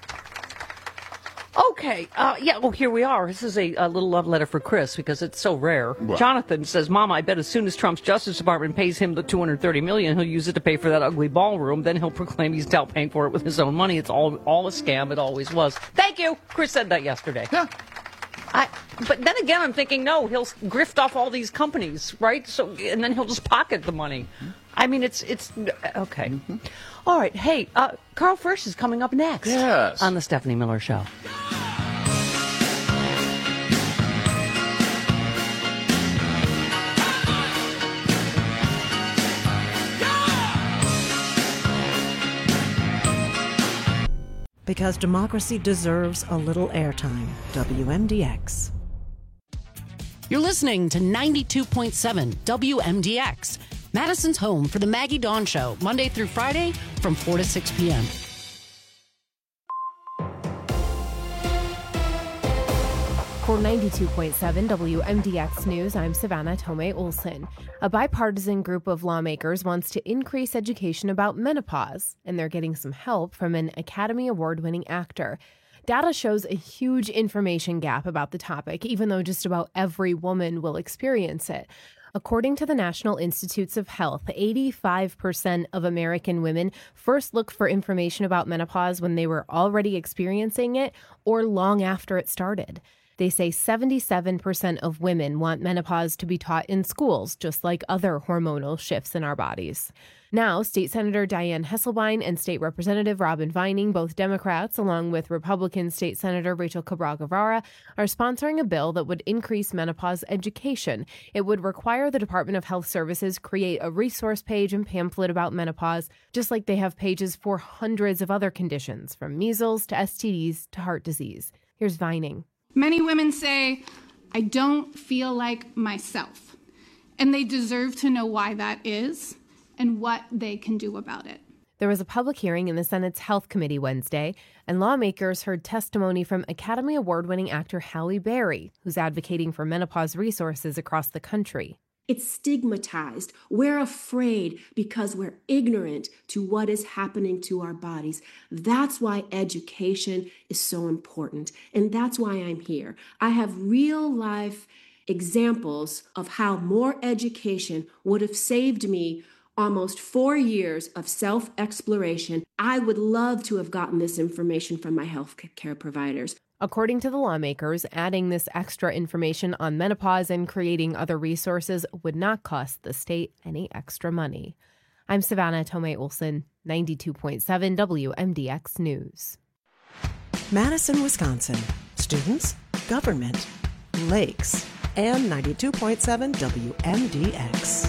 Okay, uh, yeah, well, here we are. This is a, a little love letter for Chris because it's so rare. What? Jonathan says, Mama, I bet as soon as Trump's Justice Department pays him the two hundred thirty million dollars, he'll use it to pay for that ugly ballroom. Then he'll proclaim he's out paying for it with his own money. It's all all a scam. It always was. Thank you. Chris said that yesterday. Yeah. I, but then again, I'm thinking, no, he'll grift off all these companies, right? So, and then he'll just pocket the money. I mean, it's it's okay. Mm-hmm. All right. Hey, uh, Carl Frisch is coming up next. Yes. On the Stephanie Miller Show. Because democracy deserves a little airtime. W M D X. You're listening to ninety-two point seven W M D X, Madison's home for the Maggie Dawn Show, Monday through Friday from four to six p.m. For ninety-two point seven W M D X News, I'm Savannah Tomei Olson. A bipartisan group of lawmakers wants to increase education about menopause, and they're getting some help from an Academy Award-winning actor. Data shows a huge information gap about the topic, even though just about every woman will experience it. According to the National Institutes of Health, eighty-five percent of American women first looked for information about menopause when they were already experiencing it or long after it started. They say seventy-seven percent of women want menopause to be taught in schools, just like other hormonal shifts in our bodies. Now, State Senator Dianne Hesselbein and State Representative Robin Vining, both Democrats, along with Republican State Senator Rachel Cabral-Guevara, are sponsoring a bill that would increase menopause education. It would require the Department of Health Services create a resource page and pamphlet about menopause, just like they have pages for hundreds of other conditions, from measles to S T Ds to heart disease. Here's Vining. Many women say, I don't feel like myself, and they deserve to know why that is and what they can do about it. There was a public hearing in the Senate's Health Committee Wednesday, and lawmakers heard testimony from Academy Award-winning actor Halle Berry, who's advocating for menopause resources across the country. It's stigmatized. We're afraid because we're ignorant to what is happening to our bodies. That's why education is so important. And that's why I'm here. I have real life examples of how more education would have saved me almost four years of self-exploration. I would love to have gotten this information from my health care providers. According to the lawmakers, adding this extra information on menopause and creating other resources would not cost the state any extra money. I'm Savannah Tomei Olson, ninety-two point seven W M D X News. Madison, Wisconsin. Students, government, lakes, and ninety-two point seven W M D X.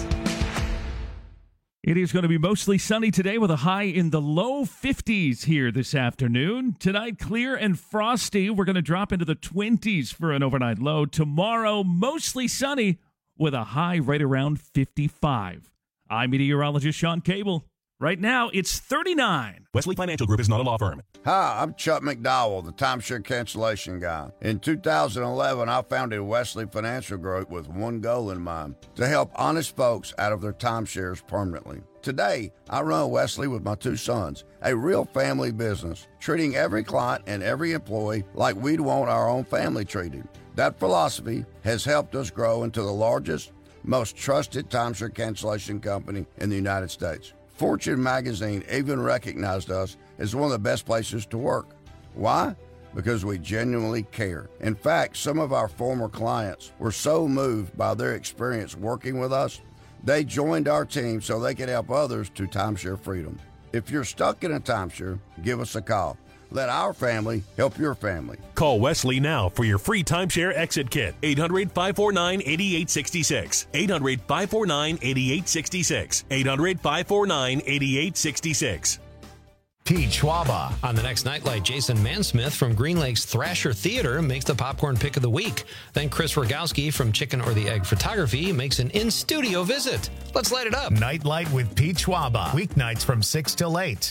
It is going to be mostly sunny today with a high in the low fifties here this afternoon. Tonight, clear and frosty. We're going to drop into the twenties for an overnight low. Tomorrow, mostly sunny with a high right around fifty-five. I'm meteorologist Sean Cable. Right now, it's thirty-nine. Wesley Financial Group is not a law firm. Hi, I'm Chuck McDowell, the timeshare cancellation guy. In two thousand eleven, I founded Wesley Financial Group with one goal in mind, to help honest folks out of their timeshares permanently. Today, I run Wesley with my two sons, a real family business, treating every client and every employee like we'd want our own family treated. That philosophy has helped us grow into the largest, most trusted timeshare cancellation company in the United States. Fortune magazine even recognized us as one of the best places to work. Why? Because we genuinely care. In fact, some of our former clients were so moved by their experience working with us, they joined our team so they could help others to timeshare freedom. If you're stuck in a timeshare, give us a call. Let our family help your family. Call Wesley now for your free timeshare exit kit. eight hundred, five four nine, eight eight six six. eight hundred, five four nine, eight eight six six. eight hundred, five four nine, eight eight six six. Pete Schwaba. On the next Nightlight, Jason Mansmith from Green Lake's Thrasher Theater makes the popcorn pick of the week. Then Chris Rogowski from Chicken or the Egg Photography makes an in-studio visit. Let's light it up. Nightlight with Pete Schwaba. Weeknights from six till eight.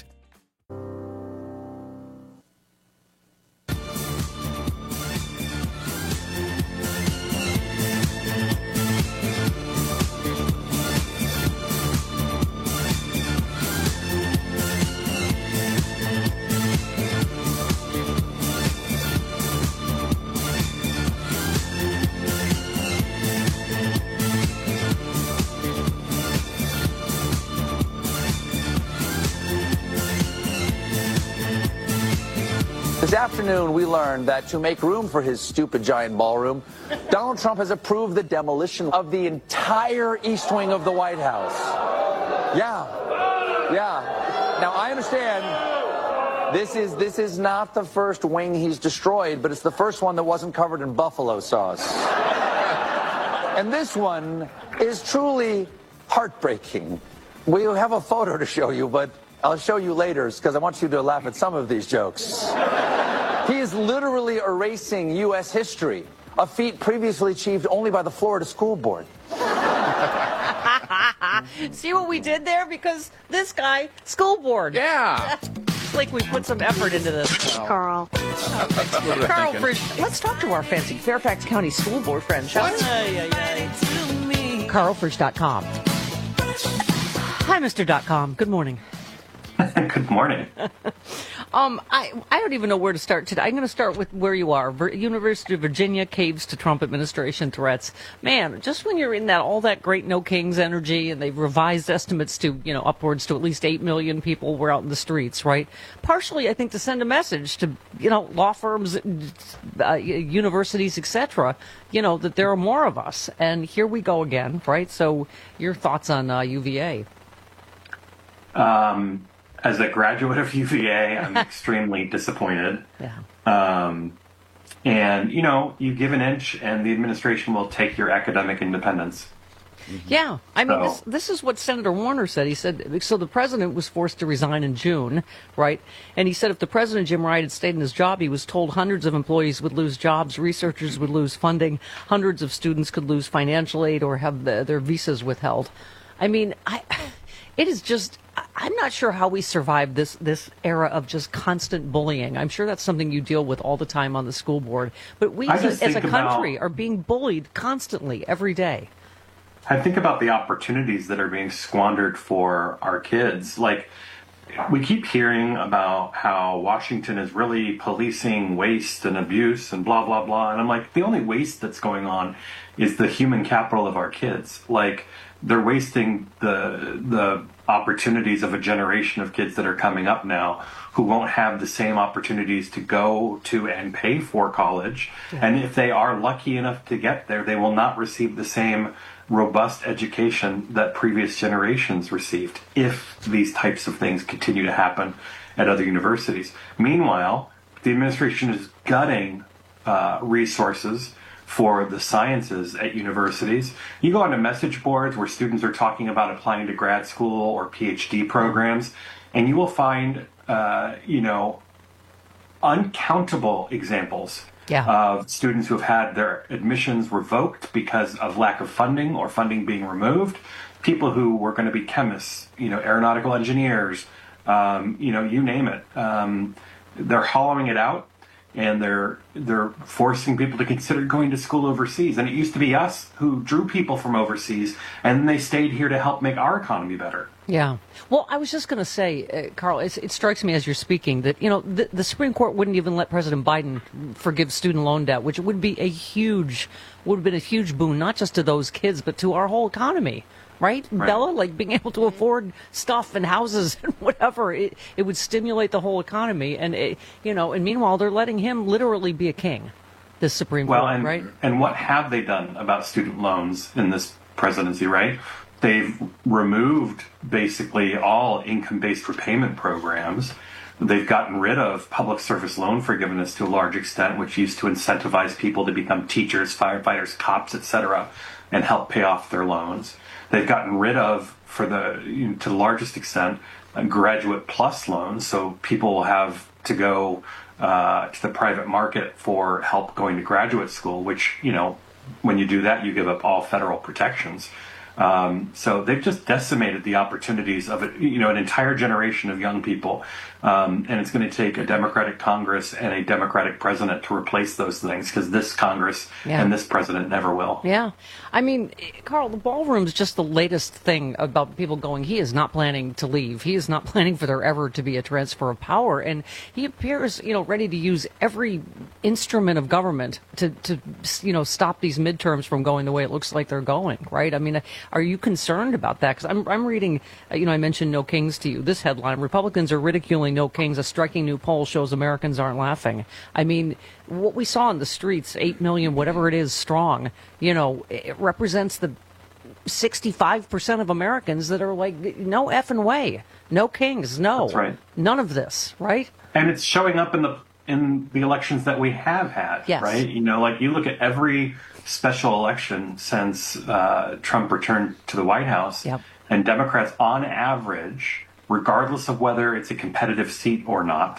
This afternoon, we learned that to make room for his stupid giant ballroom, Donald Trump has approved the demolition of the entire East Wing of the White House. Yeah. Yeah. Now, I understand this is this is not the first wing he's destroyed, but it's the first one that wasn't covered in buffalo sauce. And this one is truly heartbreaking. We have a photo to show you, but I'll show you later because I want you to laugh at some of these jokes. He is literally erasing U S history, a feat previously achieved only by the Florida School Board. See what we did there? Because this guy, school board. Yeah. It's like we put some effort into this. Carl. Carl, Frisch, let's talk to our fancy Fairfax County School Board friend, shall we? Aye, aye, aye. Carl Frisch dot com. Hi, Mister Dot com. Good morning. Good morning. um, I I don't even know where to start today. I'm going to start with where you are. Ver- University of Virginia caves to Trump administration threats. Man, just when you're in that all that great no kings energy, and they've revised estimates to you know upwards to at least eight million people were out in the streets, right? Partially, I think, to send a message to you know law firms, uh, universities, et cetera. You know that there are more of us, and here we go again, right? So, your thoughts on uh, U V A? Um. As a graduate of U V A, I'm extremely disappointed. Yeah. Um, and, you know, you give an inch and the administration will take your academic independence. Yeah. I mean, So- this, this is what Senator Warner said. He said, so the president was forced to resign in June, right? And he said if the president, Jim Wright, had stayed in his job, he was told hundreds of employees would lose jobs, researchers would lose funding, hundreds of students could lose financial aid or have the, their visas withheld. I mean, I... It is just, I'm not sure how we survive this, this era of just constant bullying. I'm sure that's something you deal with all the time on the school board. But we I as a, just as a think country about- are being bullied constantly, every day. I think about the opportunities that are being squandered for our kids. Like, we keep hearing about how Washington is really policing waste and abuse and blah, blah, blah. And I'm like, the only waste that's going on is the human capital of our kids. Like, they're wasting the the opportunities of a generation of kids that are coming up now who won't have the same opportunities to go to and pay for college. Yeah. And if they are lucky enough to get there, they will not receive the same robust education that previous generations received if these types of things continue to happen at other universities. Meanwhile, the administration is gutting uh, resources for the sciences at universities. You go onto message boards where students are talking about applying to grad school or PhD programs, and you will find, uh, you know, uncountable examples Yeah. of students who have had their admissions revoked because of lack of funding or funding being removed, people who were going to be chemists, you know, aeronautical engineers, um, you know, you name it. Um, they're hollowing it out, and they're they're forcing people to consider going to school overseas. And it used to be us who drew people from overseas, and they stayed here to help make our economy better. Yeah. Well, I was just going to say, uh, Carl, it's, it strikes me as you're speaking that, you know, the, the Supreme Court wouldn't even let President Biden forgive student loan debt, which would be a huge, would have been a huge boon, not just to those kids, but to our whole economy. Right? Right. Bella, like being able to afford stuff and houses and whatever, it, it would stimulate the whole economy. And, it, you know, and meanwhile, they're letting him literally be a king, this Supreme Well, Court, and, right? and what have they done about student loans in this presidency, right? They've removed basically all income-based repayment programs. They've gotten rid of public service loan forgiveness to a large extent, which used to incentivize people to become teachers, firefighters, cops, et cetera, and help pay off their loans. They've gotten rid of, for the you know, to the largest extent, uh, graduate plus loans, so people will have to go uh, to the private market for help going to graduate school, which, you know, when you do that, you give up all federal protections. Um, so they've just decimated the opportunities of it, you know, an entire generation of young people. Um, and it's going to take a Democratic Congress and a Democratic president to replace those things, because this Congress Yeah. and this president never will. Yeah. I mean, Carl, the ballroom's just the latest thing about people going, he is not planning to leave. He is not planning for there ever to be a transfer of power. And he appears, you know, ready to use every instrument of government to, to you know, stop these midterms from going the way it looks like they're going, right? I mean, are you concerned about that? Because I'm, I'm reading, uh, you know, I mentioned No Kings to you. This headline, Republicans are ridiculing No Kings. A striking new poll shows Americans aren't laughing. I mean, what we saw in the streets, eight million, whatever it is, strong, you know, it represents the sixty-five percent of Americans that are like, no effing way, no kings, no, That's right. None of this, right? And it's showing up in the in the elections that we have had, yes. right? You know, like you look at every special election since uh, Trump returned to the White House, yep. and Democrats, on average, regardless of whether it's a competitive seat or not,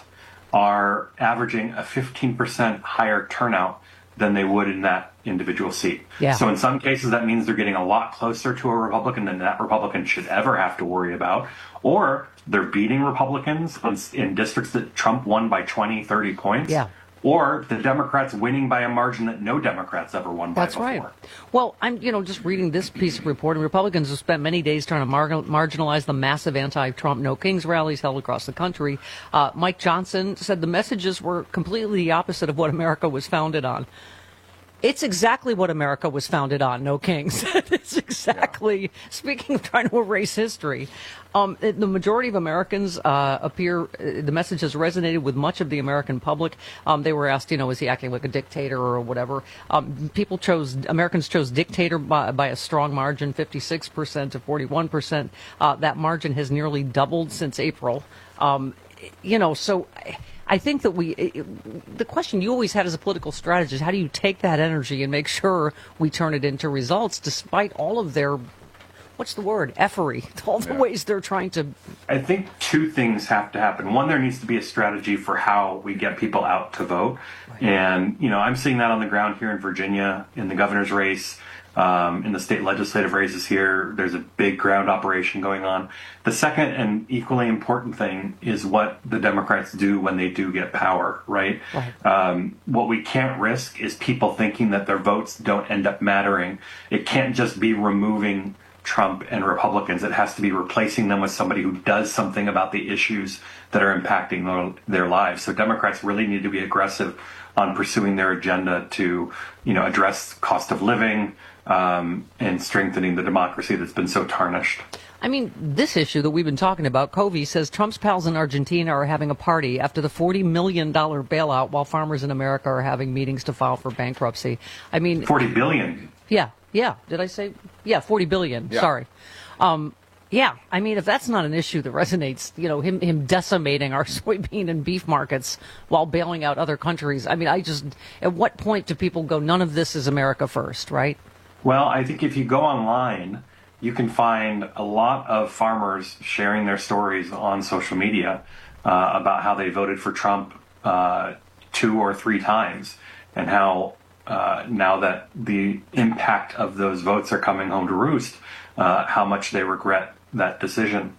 are averaging a fifteen percent higher turnout than they would in that individual seat. Yeah. So in some cases, that means they're getting a lot closer to a Republican than that Republican should ever have to worry about. Or they're beating Republicans in, in districts that Trump won by twenty, thirty points. Yeah. Or the Democrats winning by a margin that no Democrats ever won by That's before. right. Well, I'm, you know, just reading this piece of reporting. Republicans have spent many days trying to mar- marginalize the massive anti-Trump No Kings rallies held across the country. Uh, Mike Johnson said the messages were completely the opposite of what America was founded on. It's exactly what America was founded on, no kings. It's exactly, yeah. Speaking of trying to erase history, um, the majority of Americans uh, appear, uh, the message has resonated with much of the American public. Um, they were asked, you know, is he acting like a dictator or whatever? Um, people chose, Americans chose dictator by, by a strong margin, fifty-six percent to forty-one percent. Uh, that margin has nearly doubled since April. Um, you know, so... I think that we, the question you always had as a political strategist, how do you take that energy and make sure we turn it into results despite all of their, what's the word, effery, all the yeah. ways they're trying to. I think two things have to happen. One, there needs to be a strategy for how we get people out to vote. Right. And, you know, I'm seeing that on the ground here in Virginia, in the governor's race. Um, in the state legislative races here, there's a big ground operation going on. The second and equally important thing is what the Democrats do when they do get power, right? right. Um, what we can't risk is people thinking that their votes don't end up mattering. It can't just be removing Trump and Republicans. It has to be replacing them with somebody who does something about the issues that are impacting their, their lives. So Democrats really need to be aggressive on pursuing their agenda to, you know, address cost of living, Um, and strengthening the democracy that's been so tarnished. I mean, this issue that we've been talking about, Covey says Trump's pals in Argentina are having a party after the forty million dollars bailout while farmers in America are having meetings to file for bankruptcy. I mean... forty billion dollars. Yeah, yeah. Did I say? Yeah, forty billion dollars. Yeah. Sorry. Um, yeah, I mean, if that's not an issue that resonates, you know, him, him decimating our soybean and beef markets while bailing out other countries. I mean, I just... At what point do people go, none of this is America first, right? Well, I think if you go online, you can find a lot of farmers sharing their stories on social media uh, about how they voted for Trump uh, two or three times and how uh, now that the impact of those votes are coming home to roost, uh, how much they regret that decision.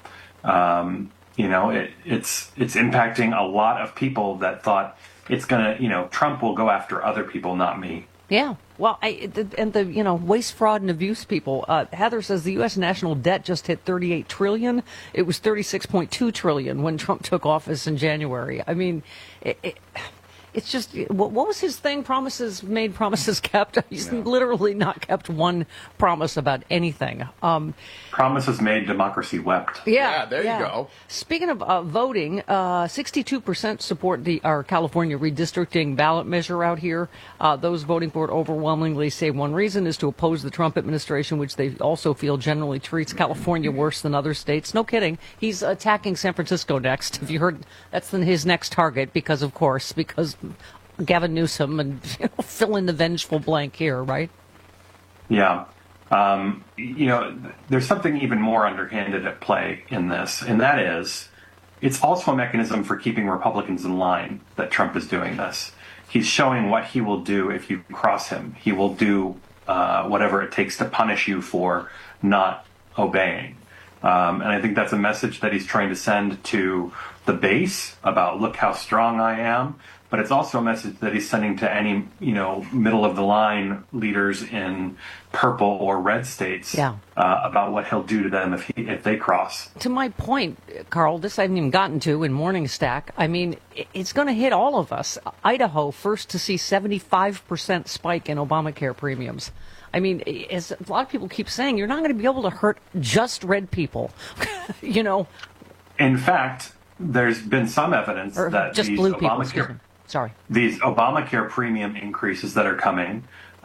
Um, you know, it, it's it's impacting a lot of people that thought it's going to, you know, Trump will go after other people, not me. Yeah. Well, I, the, and the, you know, waste, fraud, and abuse people. Uh, Heather says the U S national debt just hit thirty-eight trillion dollars. It was thirty-six point two trillion dollars when Trump took office in January. I mean, it, it, it's just, what, what was his thing? Promises made, promises kept. He's yeah. literally not kept one promise about anything. Um, Promises made, democracy wept. Yeah, yeah there yeah. you go. Speaking of uh, voting, uh, sixty-two percent support the our California redistricting ballot measure out here. Uh, those voting for it overwhelmingly say one reason is to oppose the Trump administration, which they also feel generally treats California worse than other states. No kidding. He's attacking San Francisco next. Have you heard? That's his next target because, of course, because Gavin Newsom and you know, fill in the vengeful blank here, right? Yeah. Um, you know, there's something even more underhanded at play in this, and that is it's also a mechanism for keeping Republicans in line that Trump is doing this. He's showing what he will do if you cross him. He will do uh, whatever it takes to punish you for not obeying. Um, and I think that's a message that he's trying to send to the base about, look how strong I am. But it's also a message that he's sending to any, you know, middle-of-the-line leaders in purple or red states yeah. uh, about what he'll do to them if he, if they cross. To my point, Carl, this I haven't even gotten to in Morning Stack. I mean, it's going to hit all of us. Idaho first to see seventy-five percent spike in Obamacare premiums. I mean, as a lot of people keep saying, you're not going to be able to hurt just red people, you know. In fact, there's been some evidence or that just these blue people, Obamacare... Sorry. These Obamacare premium increases that are coming,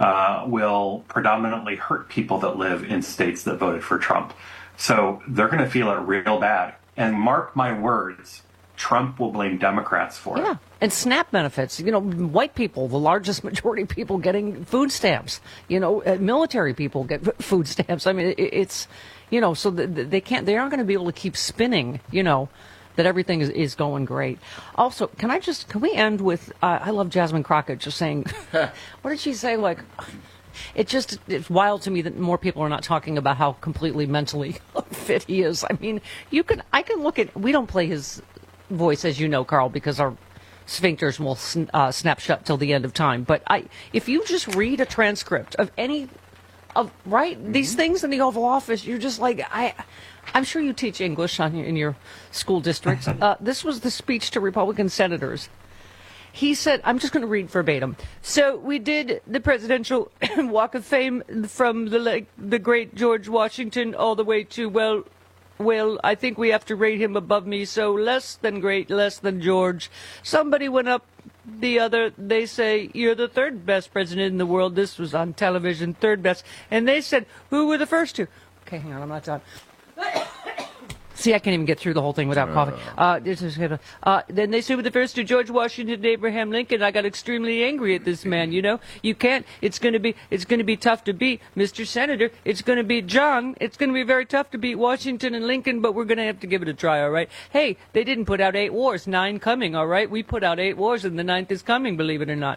uh, will predominantly hurt people that live in states that voted for Trump. So they're going to feel it real bad. And mark my words, Trump will blame Democrats for it. Yeah, and SNAP benefits. You know, white people, the largest majority of people getting food stamps. You know, uh, military people get f- food stamps. I mean, it, it's, you know, so the, the, they can't, they aren't going to be able to keep spinning, you know, that everything is, is going great. Also, can I just, can we end with, uh, I love Jasmine Crockett just saying, what did she say? Like, it just, it's wild to me that more people are not talking about how completely mentally fit he is. I mean, you can, I can look at, we don't play his voice, as you know, Carl, because our sphincters will sn- uh, snap shut till the end of time. But I, if you just read a transcript of any, of, right, mm-hmm. these things in the Oval Office, you're just like, I, I'm sure you teach English on your, in your school districts. Uh, this was the speech to Republican senators. He said, I'm just going to read verbatim. So we did the Presidential Walk of Fame from the like, the great George Washington all the way to, well, well, I think we have to rate him above me. So less than great, less than George. Somebody went up the other. They say, you're the third best president in the world. This was on television, third best. And they said, who were the first two? Okay, hang on, I'm not done. See, I can't even get through the whole thing without coughing. Uh, this is gonna, uh, then they said with the first to George Washington and Abraham Lincoln. I got extremely angry at this man. You know, you can't. It's going to be. It's going to be tough to beat, Mister Senator. It's going to be John. It's going to be very tough to beat Washington and Lincoln, but we're going to have to give it a try. All right. Hey, they didn't put out eight wars. Nine coming. All right. We put out eight wars, and the ninth is coming. Believe it or not.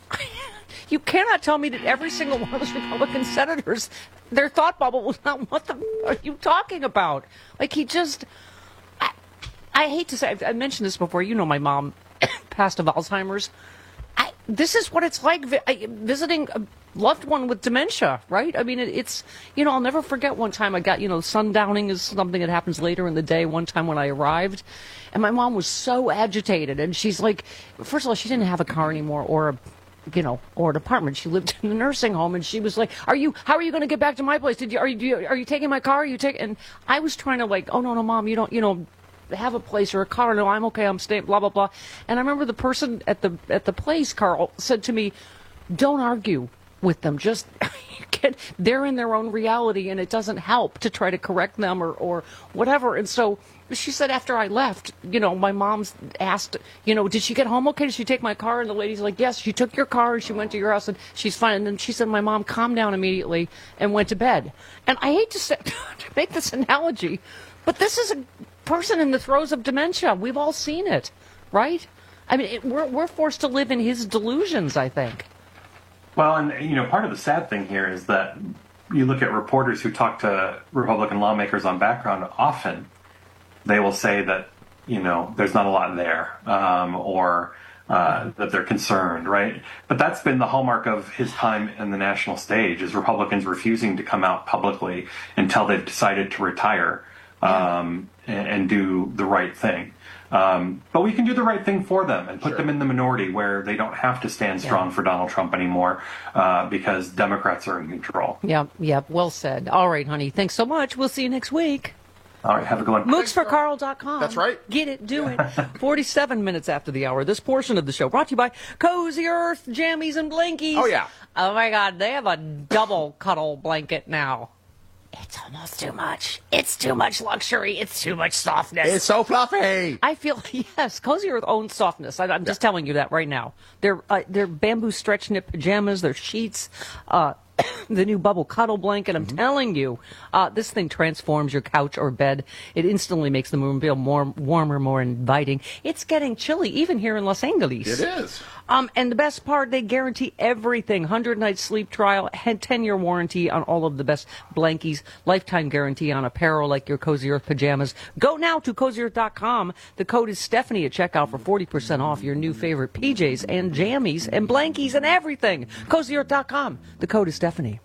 You cannot tell me that every single one of those Republican senators, their thought bubble was not, what the are you talking about? Like, he just, I, I hate to say, I've, I mentioned this before, you know my mom passed of Alzheimer's. I, this is what it's like vi- I, visiting a loved one with dementia, right? I mean, it, it's, you know, I'll never forget one time I got, you know, sundowning is something that happens later in the day, one time when I arrived, and my mom was so agitated, and she's like, first of all, she didn't have a car anymore, or a you know, or an apartment. She lived in a nursing home, and she was like, "Are you? How are you going to get back to my place? Did you? Are you? Do you are you taking my car? Are you taking?" And I was trying to like, "Oh no, no, Mom, you don't, you know, have a place or a car. No, I'm okay. I'm staying." Blah blah blah. And I remember the person at the at the place, Carl, said to me, "Don't argue with them. Just get. They're in their own reality, and it doesn't help to try to correct them or or whatever." And so. She said after I left, you know, my mom's asked, you know, did she get home okay? Did she take my car? And the lady's like, yes, she took your car and she went to your house and she's fine. And then she said my mom calmed down immediately and went to bed. And I hate to, say, to make this analogy, but this is a person in the throes of dementia. We've all seen it, right? I mean, it, we're, we're forced to live in his delusions, I think. Well, and, you know, part of the sad thing here is that you look at reporters who talk to Republican lawmakers on background often. They will say that, you know, there's not a lot there, um, or uh, that they're concerned, right? But that's been the hallmark of his time in the national stage, is Republicans refusing to come out publicly until they've decided to retire um, and, and do the right thing. Um, but we can do the right thing for them and put sure. them in the minority where they don't have to stand strong yeah. for Donald Trump anymore uh, because Democrats are in control. Yep, yep, well said. All right, honey, thanks so much. We'll see you next week. All right, have a good one. mooks for carl dot com. That's right. Get it, do it. forty-seven minutes after the hour. This portion of the show brought to you by Cozy Earth, Jammies, and Blankies. Oh, yeah. Oh, my God. They have a double cuddle blanket now. It's almost too much. It's too much luxury. It's too much softness. It's so fluffy. I feel, yes, Cozy Earth owns softness. I, I'm just yeah. telling you that right now. They're, uh, they're bamboo stretch knit pajamas. They're sheets. Uh, the new bubble cuddle blanket. I'm mm-hmm. telling you, uh, this thing transforms your couch or bed. It instantly makes the room feel more warmer, more inviting. It's getting chilly, even here in Los Angeles. It is. Um, and the best part, they guarantee everything. one hundred night sleep trial, ten-year warranty on all of the best blankies, lifetime guarantee on apparel like your Cozy Earth pajamas. Go now to cozy earth dot com. The code is Stephanie at checkout for forty percent off your new favorite P Js and jammies and blankies and everything. cozy earth dot com. The code is Stephanie.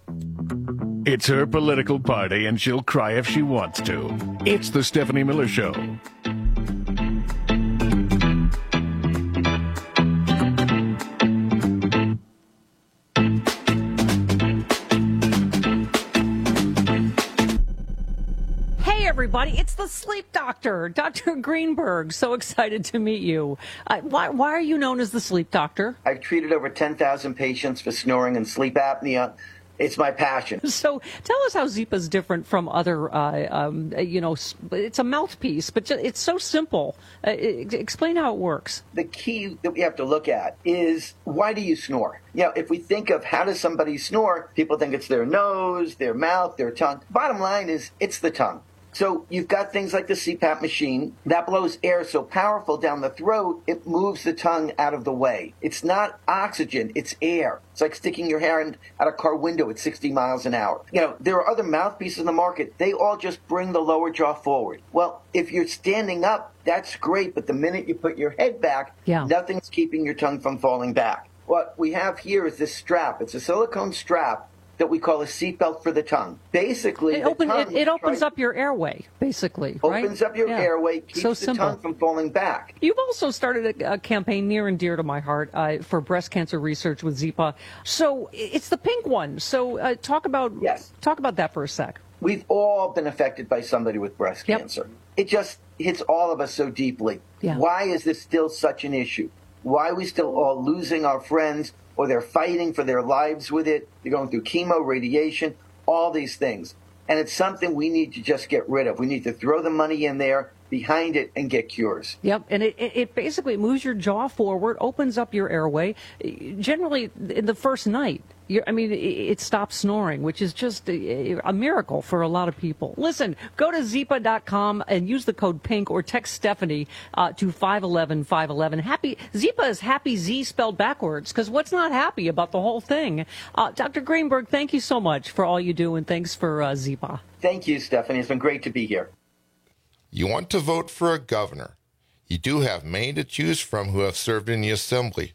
It's her political party, and she'll cry if she wants to. It's the Stephanie Miller Show. everybody. It's the sleep doctor, Doctor Greenberg. So excited to meet you. Uh, why, why are you known as the sleep doctor? I've treated over ten thousand patients for snoring and sleep apnea. It's my passion. So tell us how Zypa is different from other, uh, um, you know, it's a mouthpiece, but it's so simple. Uh, explain how it works. The key that we have to look at is, why do you snore? You know, if we think of how does somebody snore, people think it's their nose, their mouth, their tongue. Bottom line is, it's the tongue. So you've got things like the C PAP machine that blows air so powerful down the throat, it moves the tongue out of the way. It's not oxygen, it's air. It's like sticking your hand out a car window at sixty miles an hour. You know, there are other mouthpieces in the market. They all just bring the lower jaw forward. Well, if you're standing up, that's great. But the minute you put your head back, yeah. nothing's keeping your tongue from falling back. What we have here is this strap. It's a silicone strap that we call a seatbelt for the tongue. Basically, it, the open, tongue it, it opens tries, up your airway, basically, right? Opens up your yeah. airway, keeps so the simple. tongue from falling back. You've also started a, a campaign near and dear to my heart uh, for breast cancer research with Zypa. So it's the pink one. So uh, talk about yes. talk about that for a sec. We've all been affected by somebody with breast yep. cancer. It just hits all of us so deeply. Yeah. Why is this still such an issue? Why are we still all losing our friends, or they're fighting for their lives with it? They're going through chemo, radiation, all these things. And it's something we need to just get rid of. We need to throw the money in there behind it and get cures. Yep, and it, it basically moves your jaw forward, opens up your airway. Generally, in the first night, you're, I mean, it, it stops snoring, which is just a, a miracle for a lot of people. Listen, go to Zypa dot com and use the code PINK or text Stephanie uh, to five one one, five one one. Happy, Zypa is happy Z spelled backwards, because what's not happy about the whole thing? Uh, Doctor Greenberg, thank you so much for all you do, and thanks for uh, Zypa. Thank you, Stephanie. It's been great to be here. You want to vote for a governor. You do have many to choose from who have served in the assembly.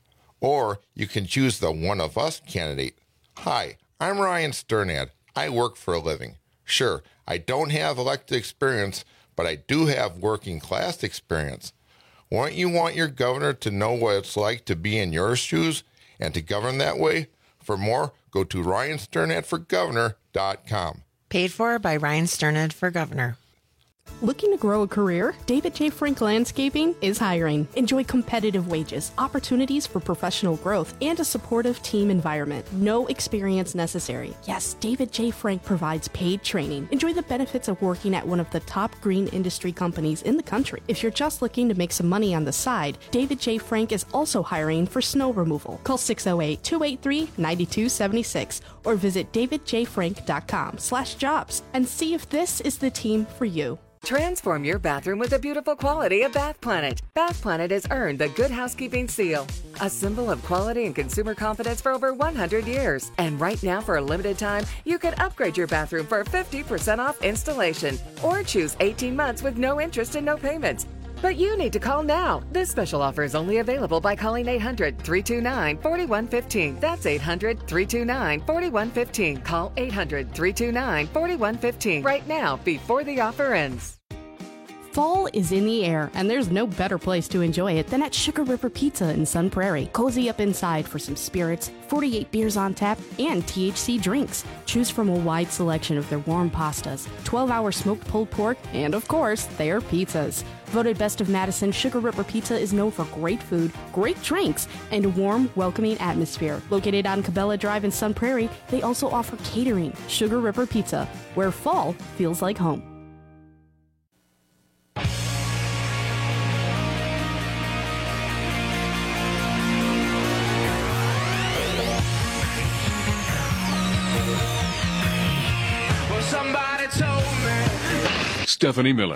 Or you can choose the one of us candidate. Hi, I'm Ryan Sternad. I work for a living. Sure, I don't have elected experience, but I do have working class experience. Wouldn't you want your governor to know what it's like to be in your shoes and to govern that way? For more, go to ryan sternad for governor dot com. Paid for by Ryan Sternad for Governor. Looking to grow a career? David J. Frank Landscaping is hiring. Enjoy competitive wages, opportunities for professional growth, and a supportive team environment. No experience necessary. Yes, David J. Frank provides paid training. Enjoy the benefits of working at one of the top green industry companies in the country. If you're just looking to make some money on the side, David J. Frank is also hiring for snow removal. Call six oh eight, two eight three, nine two seven six or visit david j frank dot com slash jobs and see if this is the team for you. Transform your bathroom with the beautiful quality of Bath Planet. Bath Planet has earned the Good Housekeeping seal, a symbol of quality and consumer confidence for over one hundred years. And right now, for a limited time, you can upgrade your bathroom for fifty percent off installation or choose eighteen months with no interest and no payments. But you need to call now. This special offer is only available by calling eight hundred, three two nine, four one one five. That's eight hundred, three two nine, four one one five. Call eight hundred, three two nine, four one one five right now before the offer ends. Fall is in the air, and there's no better place to enjoy it than at Sugar River Pizza in Sun Prairie. Cozy up inside for some spirits, forty-eight beers on tap, and T H C drinks. Choose from a wide selection of their warm pastas, twelve-hour smoked pulled pork, and of course, their pizzas. Voted Best of Madison, Sugar River Pizza is known for great food, great drinks, and a warm, welcoming atmosphere. Located on Cabela Drive in Sun Prairie, they also offer catering. Sugar River Pizza, where fall feels like home. Somebody told me Stephanie Miller.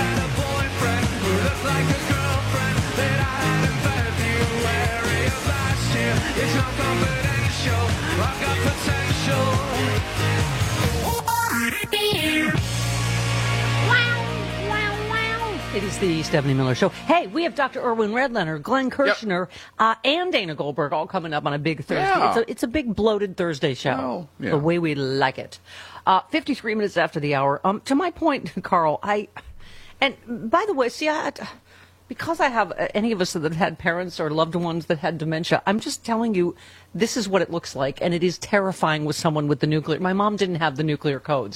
It is the Stephanie Miller Show. Hey, we have Doctor Erwin Redlener, Glenn Kirshner, yep. uh, and Dana Goldberg all coming up on a big Thursday. Yeah. It's, a, it's a big bloated Thursday show, oh, yeah. the way we like it. Uh, fifty-three minutes after the hour. Um, to my point, Carl, I, and by the way, see, I, because I have any of us that had parents or loved ones that had dementia, I'm just telling you, this is what it looks like, and it is terrifying with someone with the nuclear. My mom didn't have the nuclear codes.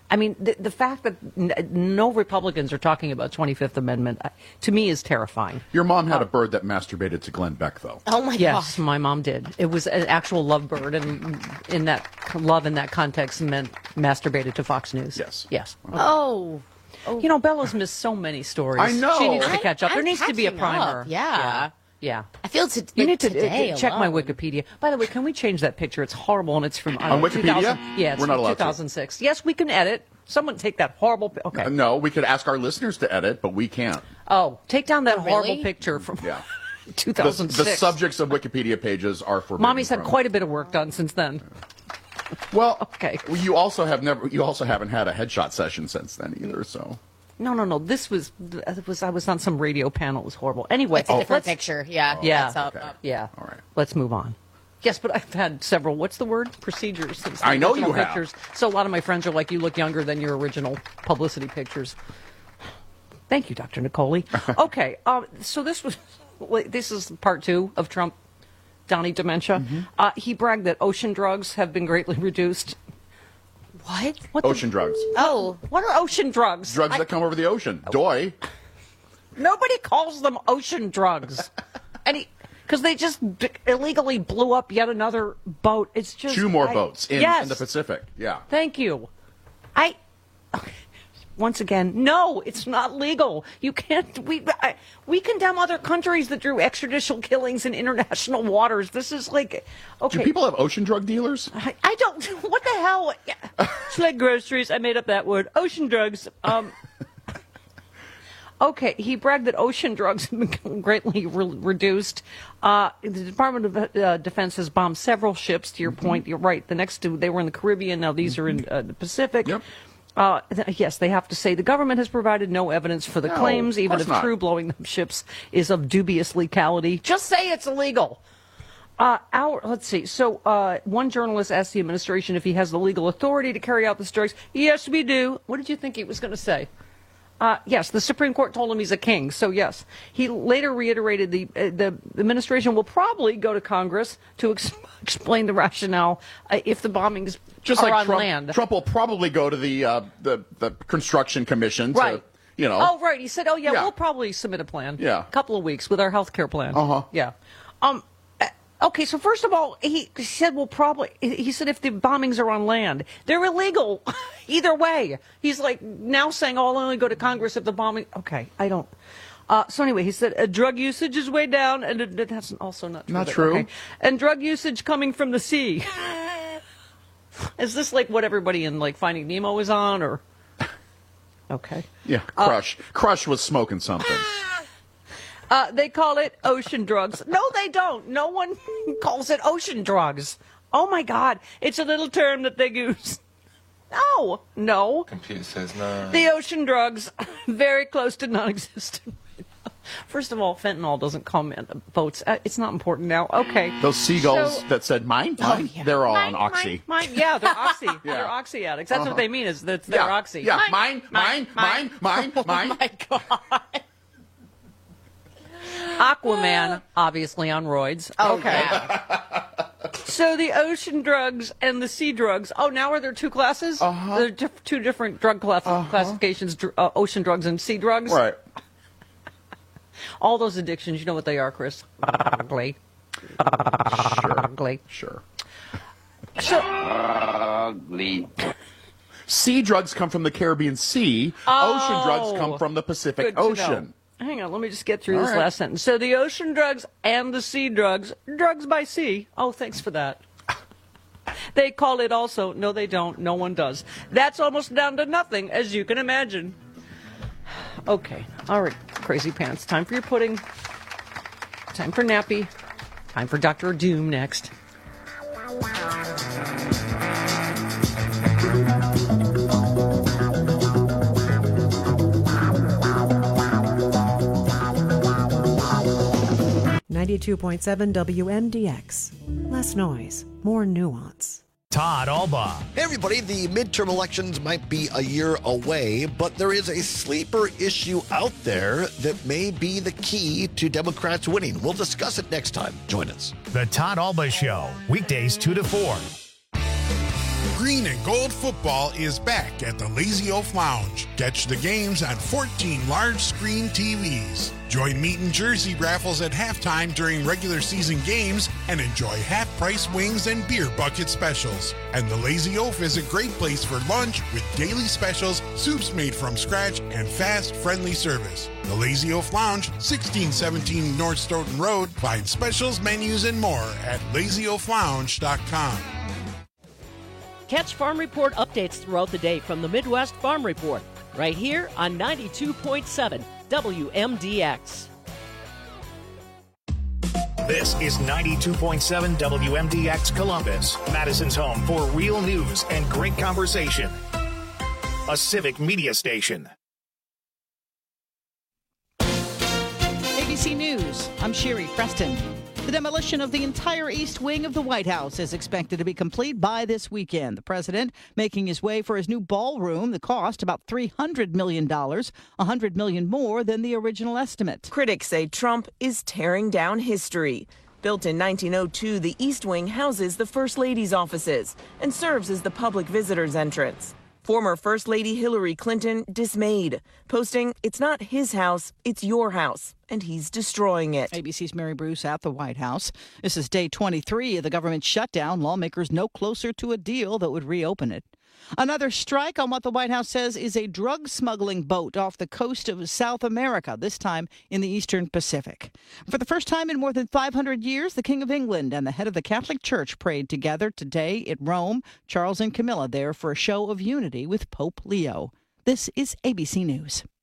I mean, the, the fact that n- no Republicans are talking about twenty-fifth Amendment, uh, to me, is terrifying. Your mom had a bird that masturbated to Glenn Beck, though. Oh, my Yes, God. my mom did. It was an actual lovebird, and in that love in that context meant masturbated to Fox News. Yes. Yes. Oh. oh. You know, Bella's missed so many stories. I know. She needs to I- catch up. I'm there needs to be a catching primer. up, yeah. Yeah. Yeah. I feel to, You like, need to today uh, check my alone. Wikipedia. By the way, can we change that picture? It's horrible, and it's from uh, On Wikipedia? two thousand Yeah, it's We're not from allowed to. two thousand six. Yes, we can edit. Someone take that horrible. Pi- okay. Uh, no, we could ask our listeners to edit, but we can't. Oh, take down that Oh, horrible really? picture from Yeah. two The, thousand six. the subjects of Wikipedia pages are for. Mommy's had quite a bit of work done since then. Well, okay. Well, you also have never. You also haven't had a headshot session since then either. So. No, no, no. This was, it was I was on some radio panel. It was horrible. Anyway, It's a different let's- picture. Yeah. Yeah. That's up, Okay. up. Yeah. All right. Let's move on. Yes, but I've had several, what's the word? Procedures. Since the I know original you have. pictures. So a lot of my friends are like, you look younger than your original publicity pictures. Thank you, Doctor Nicoli. Okay, um, so this was, this is part two of Trump, Donnie Dementia. Mm-hmm. Uh, he bragged that ocean drugs have been greatly reduced. What? What the- Ocean drugs. Oh. What are ocean drugs? Drugs I- that come over the ocean. Doy. Nobody calls them ocean drugs. Any because they just d- illegally blew up yet another boat. It's just Two more I- boats in, yes. in the Pacific. Yeah. Thank you. I once again, no, it's not legal. You can't. We I, we condemn other countries that do extrajudicial killings in international waters. This is like okay. Do people have ocean drug dealers? I, I don't. What the hell? It's like groceries. I made up that word. Ocean drugs. Um. Okay, he bragged that ocean drugs have been greatly re- reduced. Uh, the Department of uh, Defense has bombed several ships, to your Mm-hmm. point. You're right. The next two, they were in the Caribbean. Now these are in uh, the Pacific. Yep. Uh, th- yes, they have to say the government has provided no evidence for the No, claims, of even course if not. true, blowing them ships is of dubious legality. Just say it's illegal. Uh, our, let's see. So, uh, one journalist asked the administration if he has the legal authority to carry out the strikes. Yes, we do. What did you think he was going to say? Uh, yes, the Supreme Court told him he's a king, so yes. He later reiterated the uh, the administration will probably go to Congress to ex- explain the rationale uh, if the bombings Just are like on Trump, land. Trump will probably go to the uh, the the construction commission to, Right. you know. Oh, right. He said, oh, yeah, Yeah. we'll probably submit a plan. Yeah. A couple of weeks with our health care plan. Uh-huh. Yeah. Um. uh, Okay, so first of all, he said, well, probably, he said if the bombings are on land, they're illegal either way. He's like now saying, oh, I'll only go to Congress if the bombing, okay, I don't. Uh, so anyway, he said uh, drug usage is way down, and uh, that's also not true. Not but true. okay. And drug usage coming from the sea. Is this like what everybody in like Finding Nemo is on, or? Okay. Yeah, Uh, Crush. Crush was smoking something. Uh, they call it ocean drugs. No, they don't. No one calls it ocean drugs. Oh my God. It's a little term that they use. No, no. Computer says no. The ocean drugs, very close to non-existent. First of all, fentanyl doesn't come in boats. Uh, it's not important now. Okay. Those seagulls So- that said mine, Oh, mine, yeah. they're all Mine, on Oxy. Mine, yeah, they're oxy. Yeah. They're oxy addicts. That's Uh-huh. what they mean is that they're Yeah, oxy. yeah, mine, mine, mine, mine, mine. Oh my God. Aquaman, obviously on roids. Oh, okay. So the ocean drugs and the sea drugs. Oh, now are there two classes? Uh-huh. There are diff- two different drug class- Uh-huh. classifications: dr- uh, ocean drugs and sea drugs. Right. All those addictions, you know what they are, Chris? Ugly. Ugly. Sure. So, Ugly. Sea drugs come from the Caribbean Sea. Ocean drugs come from the Pacific Good to know. Ocean. Hang on, let me just get through All this right. last sentence. So the ocean drugs and the sea drugs, drugs by sea. Oh, thanks for that. They call it also. No, they don't. No one does. That's almost down to nothing, as you can imagine. Okay. All right, crazy pants. Time for your pudding. Time for nappy. Time for Doctor Doom next. ninety-two point seven W M D X. Less noise, more nuance. Todd Alba. Hey, everybody, the midterm elections might be a year away, but there is a sleeper issue out there that may be the key to Democrats winning. We'll discuss it next time. Join us. The Todd Alba Show, weekdays two to four. Green and Gold football is back at the Lazy Oaf Lounge. Catch the games on fourteen large-screen T Vs. Join meat and jersey raffles at halftime during regular season games and enjoy half-price wings and beer bucket specials. And the Lazy Oaf is a great place for lunch with daily specials, soups made from scratch, and fast, friendly service. The Lazy Oaf Lounge, sixteen seventeen North Stoughton Road. Find specials, menus, and more at lazy oaf lounge dot com. Catch Farm Report updates throughout the day from the Midwest Farm Report, right here on ninety-two point seven W M D X. This is ninety-two point seven W M D X Columbus, Madison's home for real news and great conversation. A civic media station. A B C News, I'm Sherry Preston. The demolition of the entire east wing of the White House is expected to be complete by this weekend. The president making his way for his new ballroom. The cost about three hundred million dollars, one hundred million dollars more than the original estimate. Critics say Trump is tearing down history. Built in nineteen oh two, the East Wing houses the First Lady's offices and serves as the public visitors entrance. Former First Lady Hillary Clinton dismayed, posting, "It's not his house, it's your house, and he's destroying it." A B C's Mary Bruce at the White House. This is day twenty-three of the government shutdown. Lawmakers no closer to a deal that would reopen it. Another strike on what the White House says is a drug smuggling boat off the coast of South America, this time in the Eastern Pacific. For the first time in more than five hundred years, the King of England and the head of the Catholic Church prayed together today in Rome. Charles and Camilla there for a show of unity with Pope Leo. This is A B C News.